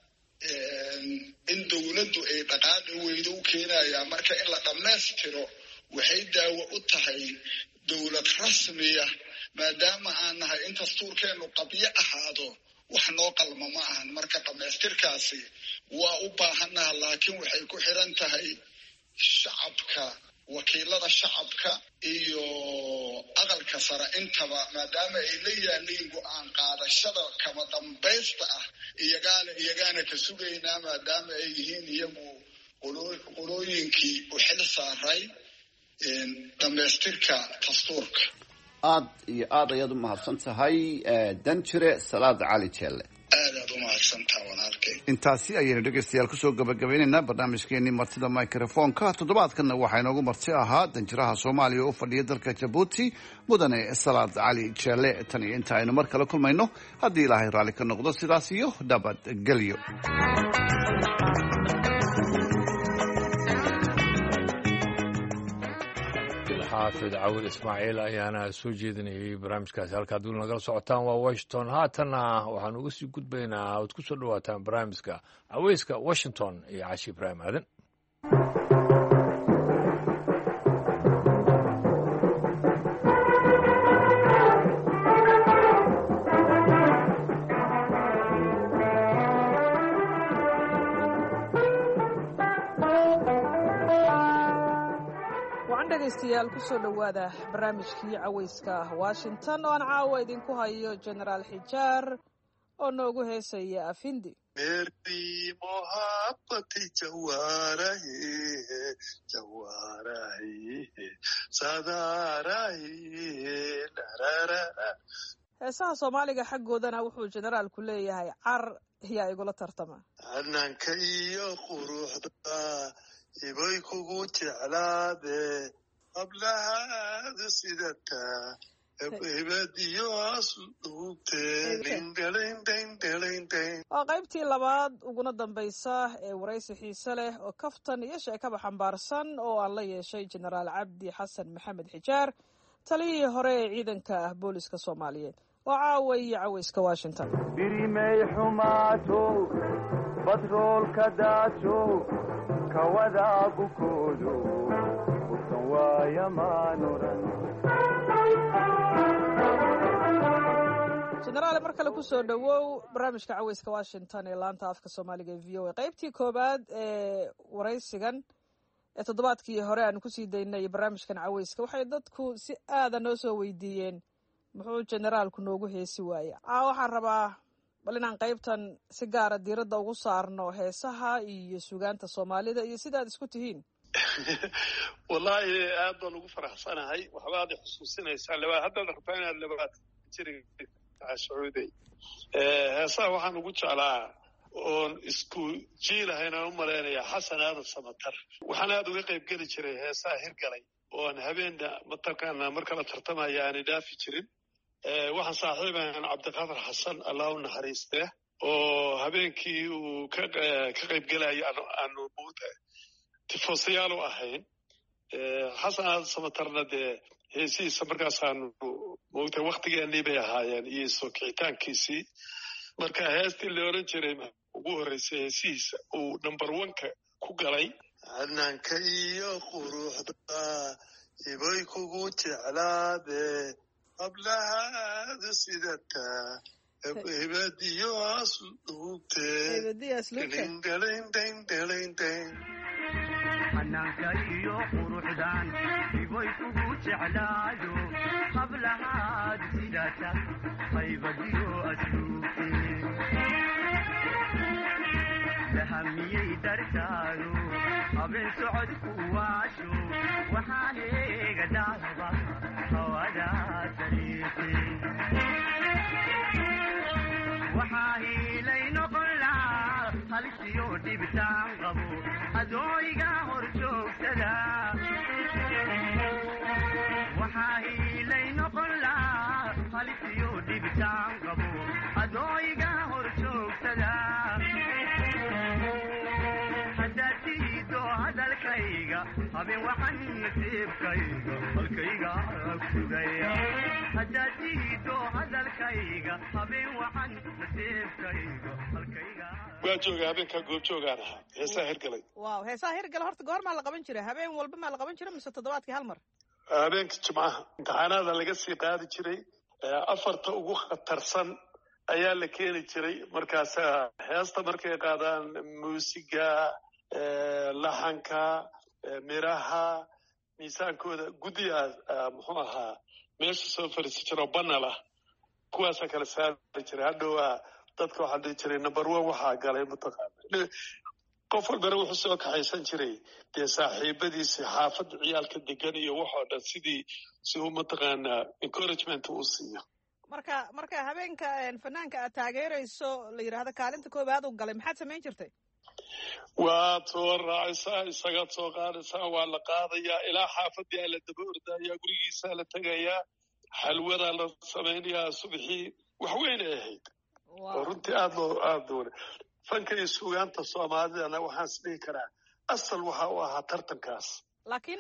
in dowladdu ay dhaqaaqi weydo u keenayaa. marka in la dhammaystiro waxay daawo u tahay dowlad rasmiya, maadaama aan nahay in dastuurkeennu qabyo ahaado wax noo qalma ma ahan. marka dhammaystirkaasi waa u baahannaha, laakiin waxay ku xiran tahay shacabka, wakiilada shacabka iyo aqalka sare intaba, maadaama ay la yaaliin go-aan qaadashada kama dambaysta ah. iyagaana ka sugaynaa maadaama ay yihiin iyagu qolooyinkii u xil saaray dhammaystirka dastuurka. aad iyo aad ayaad u mahadsan tahay danjire salaad cali jeelle. aadaad u mahadsantaa walaalkay. intaasi ayaynu dhegaystayaal kusoo gabagabaynaynaa barnaamijkeenii martida microfonka. toddobaadkanna waxaa inoogu marti ahaa danjiraha soomaaliya oo u fadhiya dalka jabuuti mudane salaad cali jeelle. tan iyo inta aynu mar kale kulmayno haddii ilaahay raalli ka noqdo sidaas iyo nabadgelyo. xaafid cawil ismaaciil ayaana soo jeedinayay barnaamijkaasi. halkaad weli nagala socotaan waa washington. haatanna waxaan uga sii gudbaynaa oad ku soo dhawaataan barnaamijka caweyska washington iyo cashi ibraahim aadan. dhegaystayaal kusoo dhowaada barnaamijkii caweyska washington oo aan caawa idinku hayo genaraal xijaar oo noogu heesaya afindi. मेरी मोहब्बत जवारा है सदा रही heesaha soomaaliga xaggoodana wuxuu generaalku leeyahay car yaa igula tartama. hananka iyo quruxda ibay kugu jeclaade hablahaada sidata waa qaybtii labaad uguna dambaysa ee waraysi xiise leh oo kaftan iyo sheekaba xambaarsan oo aan la yeeshay genaraal cabdi xasan maxamed xijaar taliyihii hore ee ciidanka ah booliska soomaaliyeed oo caawa iyo caweyska washington. birimay xumaato batroolka daajo kawadaagu-koodo usan waaya maanuran. genaraale mar kale kusoo dhowow barnaamijka caweyska washington ee laanta afka soomaaliga ee v o a qaybtii koowaad ee waraysigan ee toddobaadkii hore aanu kusii daynay barnaamijkan caweyska waxay dadku si aada noo soo weydiiyeen muxuu generaalku noogu heesi waaya. waxaan rabaa bal inaan qaybtan si gaara diiradda ugu saarno heesaha iyo sugaanta soomaalida iyo sida aad isku tihiin. wallaahi aad baan ugu faraxsanahay. waxbaad i xusuusinaysaa haddaad rabtaa inaad labaad sacuuday heesaha waxaan ugu jeclaa oon isku jiilahayn aan u malaynayaa xasan aadan samatar. waxaan aad uga qayb geli jiray heesaha hirgalay oon habeenna mataqaana mar kala tartamaya aanay dhaafi jirin. waxaan saaxiibahan cabdiqaadir xasan allah u naxariistee oo habeenkii uu ka qayb gelayo aanu tifoosayaal u ahayn. xasan aadan samatarna dee heesihiisa markaasaanu moogtay waktigeenii bay ahaayeen iyo soo kicitaankiisii. marka heestii la oran jiray ugu horreysay heesihiisa uu number one-ka ku galay hananka iyo quruxda ibay kugu jeclaade hablahaada sidata hebadiyo hananka iyo quruxdan ibay kugu jeclaado hablahaad sidata haybadiyo asluubte lahamiyey dartaado habeen socodku waasho waxaan eega dhaaba hawada sariiqe waxaa hiilay noqon lahaa halisiyo dhibitaan qabo adooiga hor joogsada. waxaa hiilay noqon lahaa halisiyo dhibitaan qabo adooiga hor joogsada. haddaad tihido hadalkayga habeen waxaan nasiibkayga halkayga sugaya. haddaad tihido hadalkayga habeen waxaan nasiibkayga halkayga. waa jooga habeenkaa goobjoogaan ahaa heesaha hirgalay. waaw heesaha hirgala horta goor maa la qaban jiray? habeen walba maa la qaban jiray mise toddobaadkii hal mar? habeenka jimcaha imtixaanaada laga sii qaadi jiray. afarta ugu khatarsan ayaa la keeni jiray. markaas heesta markay qaadaan muusiga laxanka miraha miisaankooda guddiga muxuu ahaa meesha soo fariisi jiro banal ah kuwaasaa kala saari jiray. hadhowa dadka waxaa dhihi jiray number one waxaa galay mataqaana qof walbana wuxuu soo kaxaysan jiray dee saaxiibadiisi xaafadda ciyaalka degan iyo waxoo dhan sidii si uu mataqaana encouragement uu siiyo. marka habeenka fanaanka aad taageerayso la yidhaahdo kaalinta koowaad uu galay maxaad samayn jirtay? waad soo raacaysaa, isagaad soo qaadaysaa, waa la qaadayaa ilaa xaafadii aa la daba ordayaa, gurigiisaa la tegayaa, xalwadaa la samaynayaa subaxii. wax weyn ay ahayd oo runtii aad fanka iyo suugaanta soomaalidana waxaan is dhihi karaa asal waxa u ahaa tartankaas. laakiin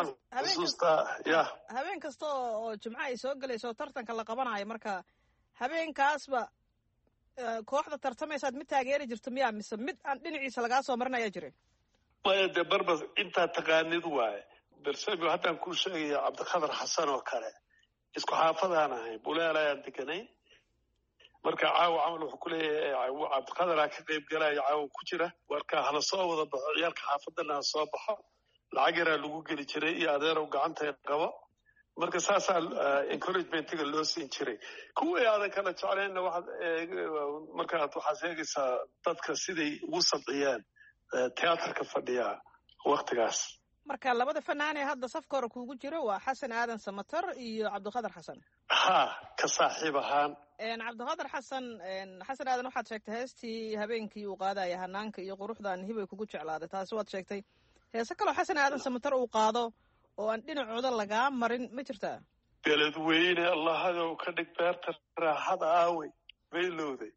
habeen kasta oo jimco ay soo gelayso tartanka la qabanayo, marka habeenkaasba kooxda tartamaysaad mid taageeri jirto miyaa mise mid aan dhinaciisa lagaa soo marin ayaa jiray? maya dee barba intaa taqaanid waaye. bersabio haddaan kuu sheegaya cabdiqadar xasan oo kale isku xaafadaan ahay, buleel ayaan deganay. marka caawa camal wuxuu ku leeyahay cabdiqadaraa ka qayb galaya, caawa ku jira, warka hala soo wada baxo, ciyaalka xaafadana ha soo baxo. lacag yaraa lagu geli jiray iyo adeerow gacanta qabo. marka saasaa encouragement-ga loo siin jiray. kuwii aadan kala jeclaynna markaad waxaad sheegaysaa dadka siday ugu sabciyeen tiyaatarka fadhiya waktigaas. marka labada fanaanee hadda safka hore kuugu jiro waa xasan aadan samatar iyo cabdiqadar xasan. ka saaxiib ahaan cabdiqadar xasan aadan waxaad sheegtay heestii habeenkii uu qaadaya hanaanka iyo quruxdan hibay kugu jeclaaday, taasi waad sheegtay. heese kaloo xasan aadan samatar uu qaado oo aan dhinacooda lagaa marin ma jirtaa? beledweyne allahadow ka dhig beerta raaxada aawey baylowday.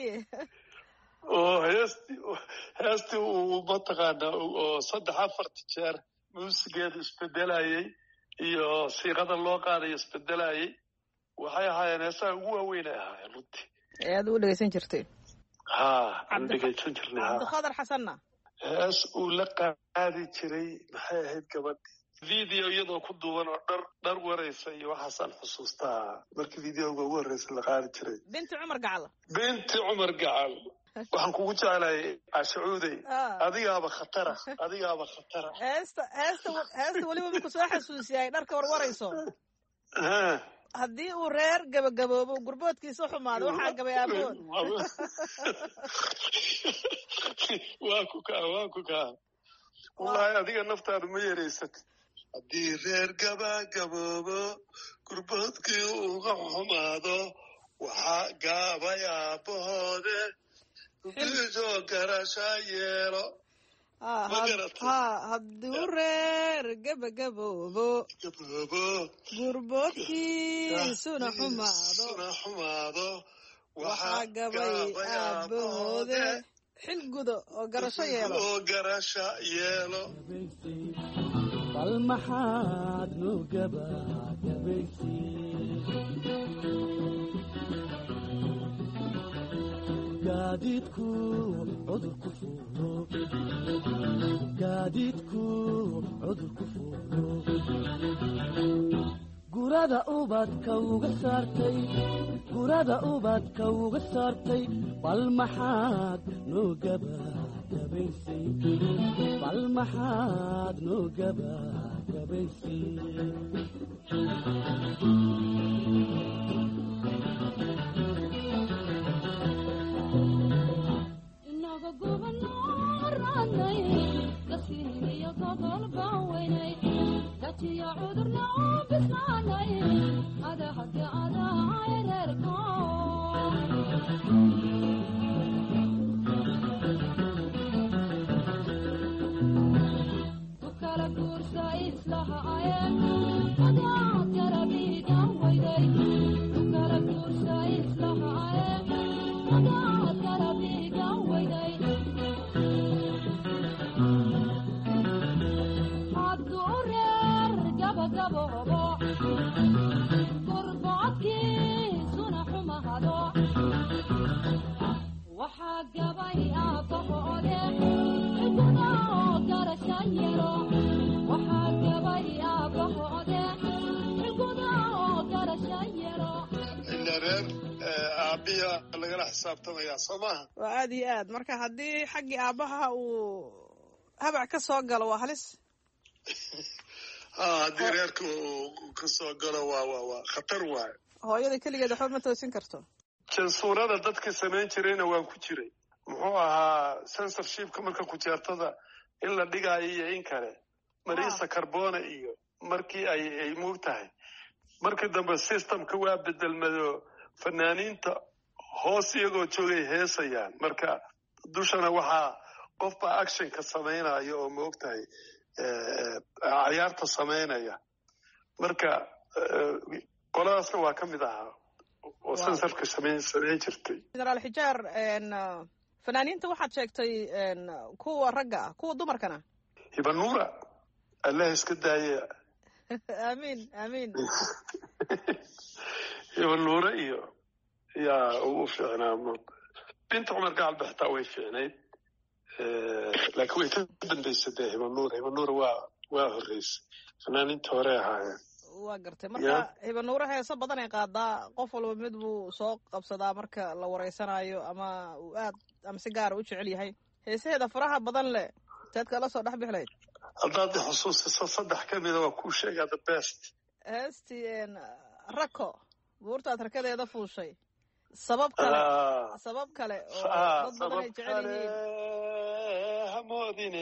oo heestii uu mataqaanaa oo 3-4 jeer muusigeedu isbedelayay iyo siiqada loo qaadayo isbedelayay. waxay ahaayeen heesaha ugu waaweyn ay ahaayeen runtii. aad u dhegeysan jirtay? aan dhegeysan jirnay. cabdiqadar xasanna hees uu la qaadi jiray maxay ahayd gabadhi video iyadoo ku duuban oo dhar waraysa iyo waxaasaan xusuustaa markii videoga ugu horreysa la qaadi jiray. binti cumar gacal waxaan kugu jeclahay cashacuuday, adigaaba khatara. heesta weliba marku soo xasuusiyay dharka warwarayso. haddii uu reer gabagaboobo gurboodkiisa xumaado waxaa gabay aabood. waa ku kaa wallaahi adiga naftaadu ma yeeraysatay. haddii reer gabagaboobo gurboodkii uga xumaado waxaa gaabay aabahoode diisoo garasha yeelo. hadduu reer gabagaboobo gurboodkiisuna xumaado waxaa gabay aabahoode xil gudo oo garasho yeelo. bal maxaad nu gabagabaysi gaadiidku cudurku fuulo gurada ubadka uga saartay bal maxaad nu gabagabaysay inaga gobanaranay gasiiniyo gogolban weynay gajiyo cudurna u bislaanay adahade adaareerko ukala guursa islahaayeen adaa garabiigan weyday ukala guursa islahaayeen adaa garabiigan weyday hadduu reer gabagaboobo gurboodkiisuna xumahado waxaa gabay aabahoode igudoo garasha yelo waxaa gabay aabahoode igudoo garasha yelo. ila reer aabiya lagala xisaabtamayaa soo maaha. waa aad iyo aad. marka haddii xaggii aabaha uu habac ka soo galo waa halis. haddii reerka uu ka soo galo waa khatar waaye. hooyada keligeed waxba ma toosin karto. jansuurada dadka samayn jirayna waan ku jiray. muxuu ahaa censorshipka marka kujeertada in la dhigaayo iyo in kale marisa carbona iyo markii ay muug tahay markii dambe systemka waa bedelmado fanaaniinta hoos iyagoo joogay heesayaan marka dushana waxaa qofba actionka samaynayo oo maogtahay cayaarta samaynaya marka qoladaasna waa ka mid ahaa oo sensorka samayn jirtay. generaal xijaar fanaaniinta waxaad sheegtay kuwa ragga ah kuwa dumarkana hibanuura allah iska daaye amiin amiin hibanuura iyo yaa ugu fiicnaa binta cumar gacalba xitaa way fiicnayd laakiin way ka dambaysay dee hibanuura waa horreysay fanaaniinta hore ahaayeen. waa gartay marka hibanuura heeso badan ay qaadaa qof walba mid buu soo qabsadaa marka la wareysanayo ama uu aad ama si gaara u jecel yahay heesaheeda faraha badan leh teed kala soo dhex bixlayd haddaad xusuusiso 3 ka mida waa kuu sheegaa the best heestii rako buurtaad rakadeeda fuushay sabab kale oo dad badan ay jecel yihiin hamoodine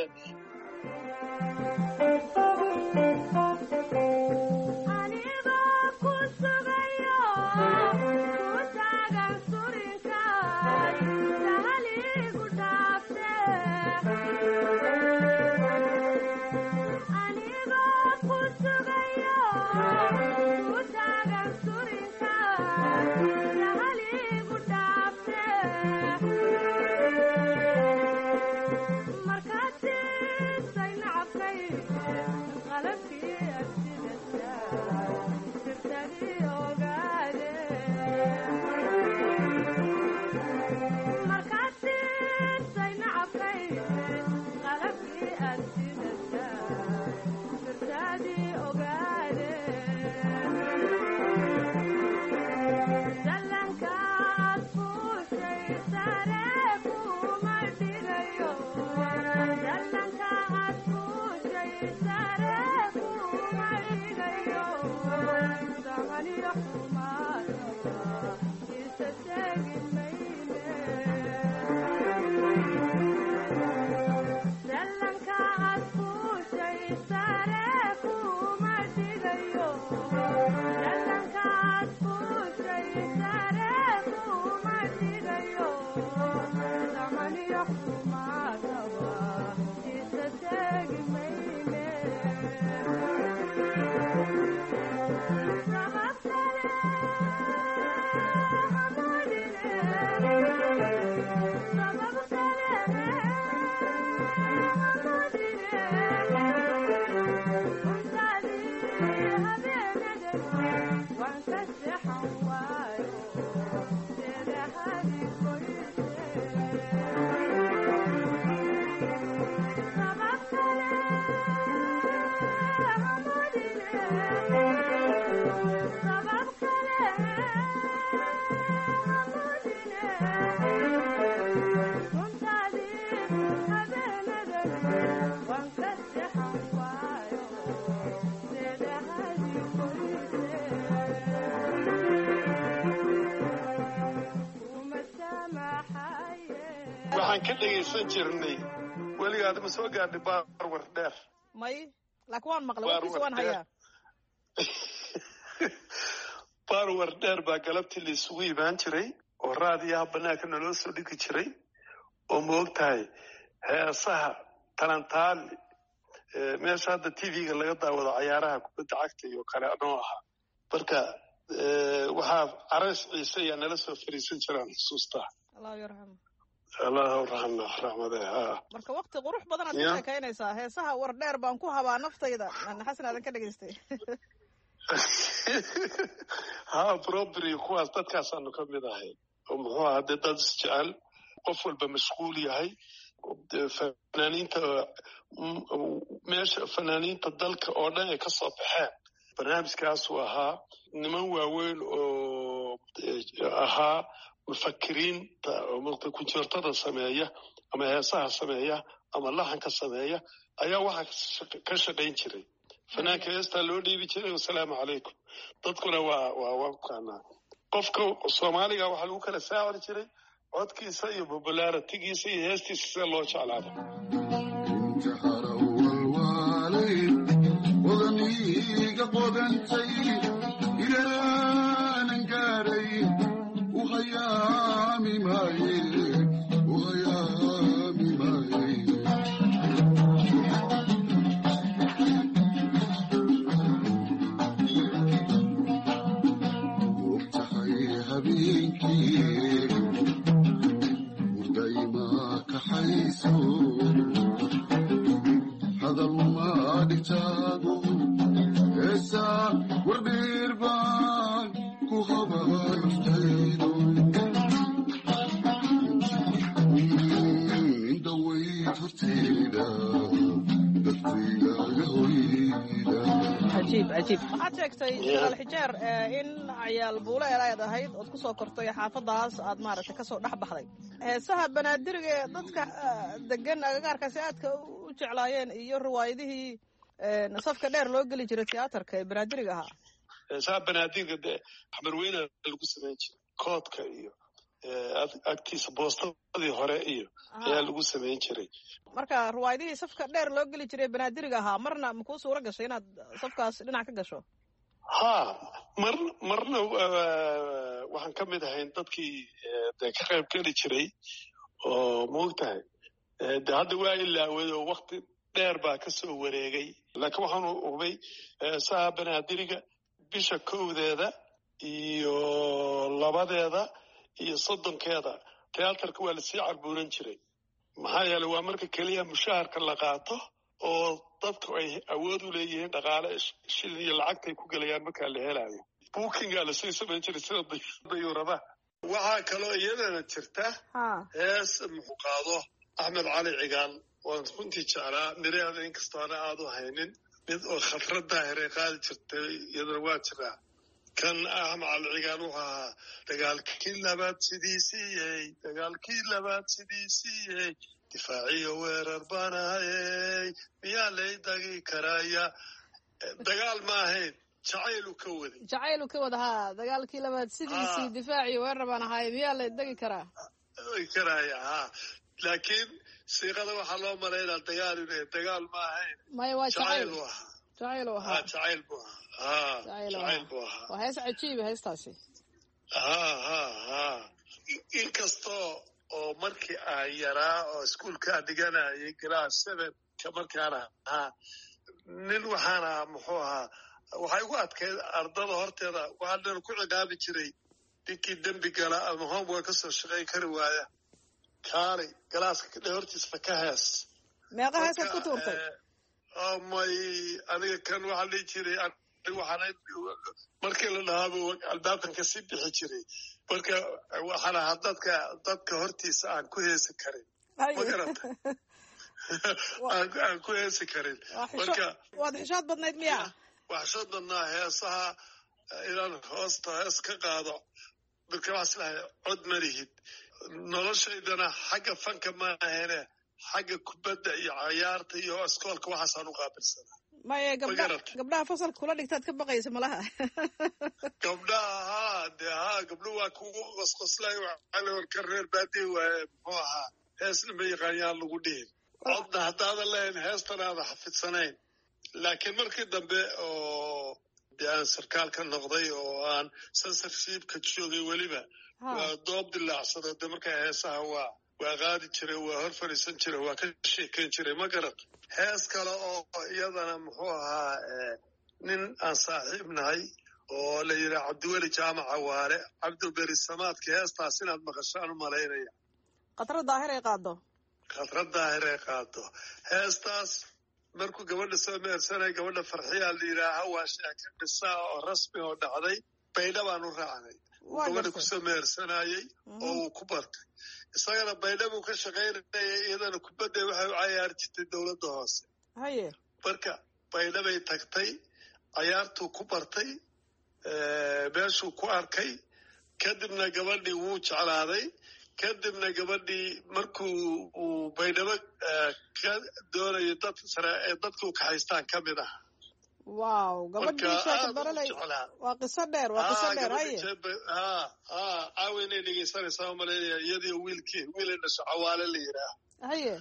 waxaan ka dhegaysan jirnay weligaad ma soo gaadhay baarwar dheer may laakiin waan maqlay warkiisa waan hayaa baarwar dheer baa galabtii la isugu imaan jiray oo raadiyaha banaanka naloo soo dhigi jiray oo moogtahay heesaha talantaali meesha hadda tv-ga laga daawado cayaaraha kubadda cagta iyo kale anoo ahaa marka waxaa carays ciise ayaa nala soo fariisan jiraan xusuustaa allahu yarxam allahu raxmade marka waqti qurux badan aad ka sheekaynaysaa heesaha war dheer baan ku habaa naftayda xasan aadan ka dhegaystay ha probry kuwaas dadkaasaanu ka mid ahay oo muxuu ahaa dee dad isjecel qof walba mashquul yahay fanaaniinta meesha fanaaniinta dalka oo dhan ay ka soo baxeen barnaamijkaasuu ahaa niman waaweyn oo ahaa mufakiriinta oo kunjeertada sameeya ama heesaha sameeya ama laxanka sameeya ayaa waxaa ka shaqayn jiray fanaanka heestaa loo dhiibi jiray wasalaamu calaykum dadkuna waa maqaanaa qofka soomaaliga waxaa lagu kala saaciri jiray codkiisa iyo popularitigiisa iyo heestiisa sida loo jeclaado wadaniga qodantay cajiib waxaad sheegtay sagaal xijeer in cayaal buule eelayd ahayd ood ku soo kortay xaafadaas aad maaragtay kasoo dhex baxday heesaha banaadiriga ee dadka degan agagaarkaasi aadka u jeclaayeen iyo riwaayadihii safka dheer loo geli jiray tiyaatarka ee banaadiriga ahaa heesaha banaadiriga dee xamarweyna lagu samayn jiray koodka iyo agtiisa boostadii hore iyo ayaa lagu samayn jiray marka riwaayadihii safka dheer loo geli jiray banaadiriga ahaa marna makuu suura gashay inaad safkaas dhinac ka gasho ha marna waxaan ka mid ahayn dadkii de ka qayb geli jiray oo maogtahay de hadda waa ilaaway oo wakti dheer baa kasoo wareegay laakiin waxaanu hubay heesaha banaadiriga bisha 1 iyo 2 iyo 30 tiyaatarka waa lasii carbuuran jiray maxaa yeelay waa marka keliya mushaharka la qaato oo dadku ay awood u leeyihiin dhaqaale shilin iyo lacagtay ku gelayaan markaa la helayo bookingaa lasii samayn jiray sida dayuuradaha waxaa kaloo iyadana jirta hees muxuu qaado axmed cali cigaal waan runtii jeclaa miraheeda inkastoona aad u haynin mid oo khatrad daahir ay qaadi jirtay iyadana waa jiraa kan axmed cali cigaal wuxuu ahaa dagaalkii labaad sidiisiiyey difaaciyo weerar baan ahayey miyaa lay dagi karaya dagaal ma ahayn jacaylu ka wada haa dagaalkii labaad sidiisii difaaciyo weerar baan ahaay miyaa lay dagi karaya ha laakiin siiqada waxaa loo malaynaa dagaal ma ahayn maya waa jacayl buu ahaa waa hees cajiiba heestaasi ha inkastoo oo markii aan yaraa oo iskuolkaa dhiganayay class 7ka markaan ahaa nin waxaan ahaa muxuu ahaa waxay ugu adkayd ardada horteeda waxaa dhan ku ciqaabi jiray ninkii dembi gala ama homework kasoo shaqayn kari waaya kaalay galaaska dhe hortiisa ka hees meeqa heesaad ku tuurtay may aniga kan waxaa dhihi jiray markii la dhahaaba albaabkan kasii bixi jiray marka waxaan ahaa dadka hortiisa aan ku heesi karin ma garata aan ku heesi karin marka waad xishood badnayd miya waa xishood badnaa heesaha inaan hoosta hees ka qaado marka waxaa islahay cod malihid noloshaydana xagga fanka ma ahene xagga kubadda iyo cayaarta iyo iskoolka waxaasaan u qaabilsanaa maya gabdhaha fasalka kula dhigtaad ka baqaysa malaha gabdhaha gabdho waa kugu qosqoslay ka reer baadiye waaye muxuu ahaa heesna ma yaqaanyaan lagu dhihin codna haddaadan lahayn heestan aadan xafidsanayn laakiin markii dambe oo dee aan sarkaal ka noqday oo aan censorshipka joogay weliba waa doob dilaacsado de markaa heesaha waa qaadi jiray waa hor fadhiisan jiray waa ka sheekayn jiray ma garat hees kale oo iyadana muxuu ahaa nin aan saaxiib nahay oo la yidhaha cabdiweli jaamaca waale cabdilberi samaadka heestaas inaad maqashaan u malaynaya khatra daahir ay qaado heestaas markuu gabadha soo meersanay gabadha farxiyaa la yidhaaha waa sheeka dhisaa oo rasmi oo dhacday baydha baan u raacnay gabadha kusoo meersanayey oo uu ku bartay isagana baydha buu ka shaqaynayay iyadana kubadda waxay u cayaari jirtay dowladda hoose marka baydha bay tagtay cayaartuu ku bartay meeshuu ku arkay kadibna gabadhii wuu jeclaaday kadibna gabadhii markuu uu baydhabo ka doonayo dad sare ee dadkuu kahaystaan ka mid aha wow gabadhii sheeka baralay waa qiso dheer haye caawa inay dhegeysanaysaa u malaynaya iyadiyo wiilay dhasho cawaale la yidhaah haye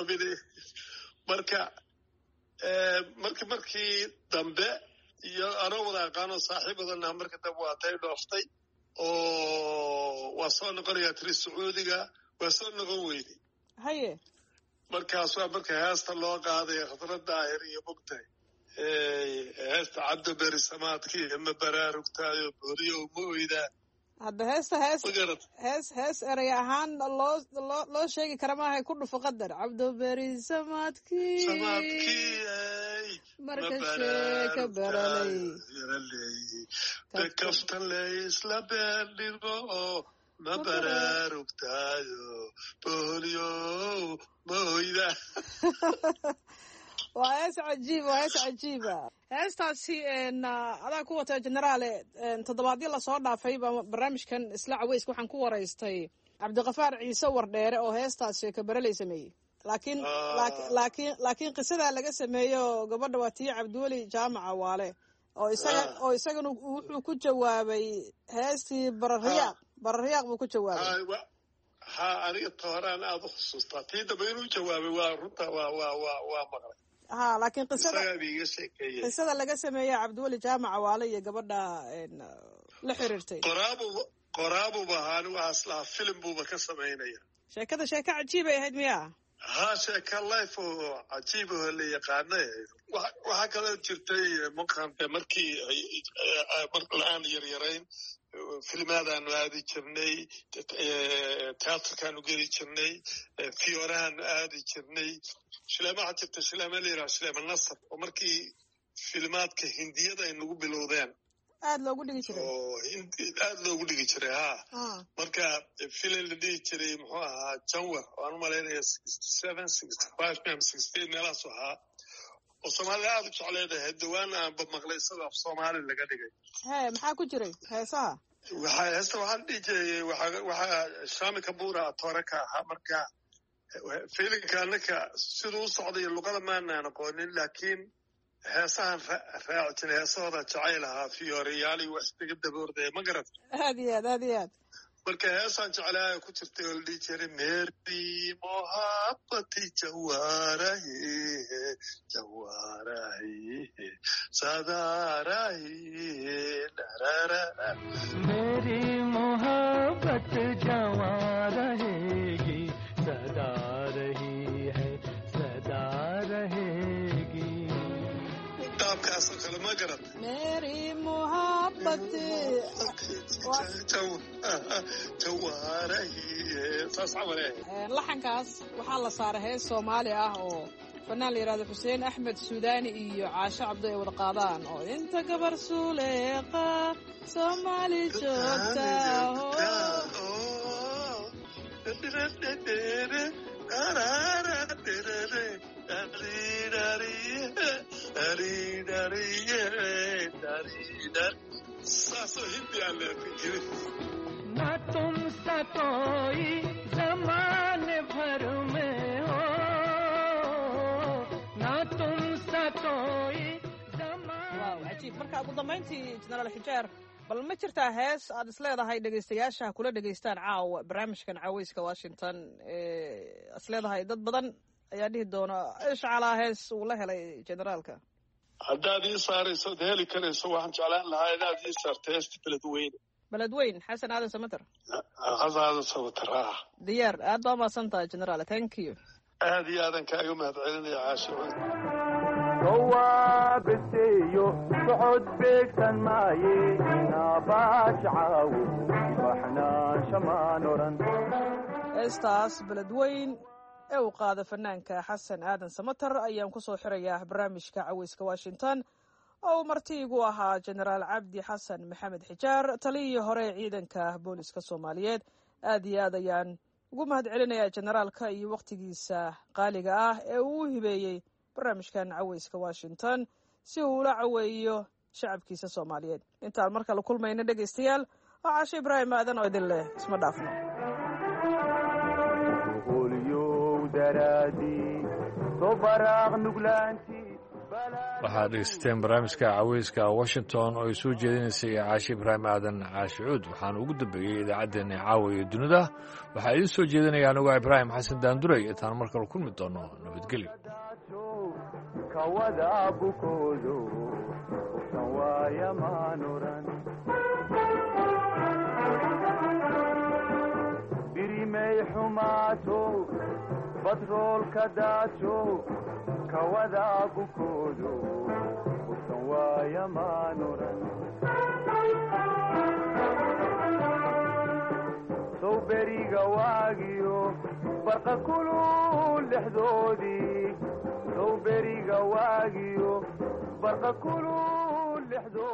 markii dambe iyo anoo wada aqaanoo saaxiib badannaha marka dambe waatay dhooftay oo waa soo noqonayaa tiri sacuudiga waa soo noqon weyday haye markaas waa marka heesta loo qaaday khadra daahir iyo mugtay heesta cabdiberi samaadkii ma baraarugtaayo booriyo ma oydaa hadda hees erey ahaan loo sheegi kara maahay ku dhufo qadar cabdiberi samaadkii marka sheeka baralay kaftan laysla beerdhigo ma baraarugtaayo boholyo mahoyda. waa hees cajiiba heestaasi adaa ku wata generaale toddobaadyo lasoo dhaafay baa barnaamijkan isla caweyska waxaan ku waraystay cabdiqafaar ciise wardheere oo heestaas sheeka baralay sameeyey laakiin qisadaa laga sameeyo gabadha waa tii cabdiweli jaamaca waale oo isagana wuxuu ku jawaabay heestii bararyaaq buu ku jawaabay. ha aniga tooraan aad u xusuustaa tii dambe inuu jawaabay waa runta waa maqlay. ha laakiin qisada laga sameeya cabdiweli jaamaca waale iyo gabadha la xiriirtay qoraabuba ahaan waxaas lahaa filim buuba ka samaynaya. sheekada sheeko cajiibay ahayd miya? ha sheeka life oo cajiib oo la yaqaana. waxaa kaloo jirtay markii aan yaryarayn filmaadaanu aadi jirnay, teatrkaanu geli jirnay, fiyoorahaanu aadi jirnay. shileema waxaa jirta shileema la yidhaha shileema nasar oo markii filmaadka hindiyada ay nagu bilowdeen aad loogu dhigi jiray. ha marka filim la dhihi jiray muxuu ahaa janwar waan u malaynaya 67 meelahaas ahaa oo soomaalida aad u jecleedahay dawaan aanba maqlay isagoo af soomaali laga dhigay. maxaa ku jiray heesaha? heesta waxaa la dhihi jiray waxaa shaami kabuura toore ka ahaa. marka filimka anaka siduu u socday luqada maanaan aqoonin laakiin heesahan raaci jiray heesahooda jacayl ahaa fiyoorayaal iyo wax iskaga daboordaya ma garat. aad iyo aad marka heesaan jeclaayo ku jirtay oo la dhihi jiray meri mohabati jawarahi sadarahi meri mohabbat jawa रहेगी सदा रही है सदा रहेगी. taabkaasoo kale ma garat. meri mohabbat laxankaas waxaa la saaray hees soomaali ah oo fanaan la yidhahdo xuseen axmed suudaani iyo caasho cabdo ay wada qaadaan oo inta gabar suuleeqa soomaali joogta ना तुम सा कोई ज़माने भर में हो ना तुम सा कोई cajiib. marka ugu dambayntii generaal xijaar bal ma jirtaa hees aad is leedahay dhegaystayaasha kula dhegaystaan caawa barnaamijkan caweyska washington is leedahay dad badan ayaa dhihi doona ishcalaa hees uu la helay generaalka? haddaad ii saarayso od heli karayso waxaan jeclaan lahaa inaad ii saarto heesta beledweyn xasan aadan samater. xasan aadan samater diyaar. aad baa umahadsan tahay generaal. thank you. aad iyo aadan kaaga mahad celinaya caasho. jawaabateeyo socod beegsan maaye naabaaj caawo baxnaansha maan oran. heestaas beledweyn ee uu qaada fanaanka xasan aadan samater ayaan ku soo xirayaa barnaamijka caweyska washington oo uu martiigu ahaa generaal cabdi xasan maxamed xijaar taliyii hore ee ciidanka booliska soomaaliyeed. aad iyo aad ayaan ugu mahad celinayaa generaalka iyo wakhtigiisa qaaliga ah ee uu u hibeeyey barnaamijkan caweyska washington si uu ula caweeyo shacabkiisa soomaaliyeed. intaan marka la kulmayna dhegaystayaal oo caasho ibraahim aadan oo idin leh isma dhaafno. waxaad dhegeysateen barnaamijka caweyska washington oo ay soo jeedinaysay caashe ibraahim aadan caashicuud. waxaana ugu dambeeyey idaacaddeenna caawa iyo dunida. waxaa idiin soo jeedinaya anugu ibraahim xasan daanduray. intaan markale kulmi doono nabadgelyo. birimay xumaato batroolka daajo kawada bukoodo usan waaya maan oran. sow beriga waagiyo barqa kulul dhexdoodii sow beriga waagiyo barqa kulul lixdo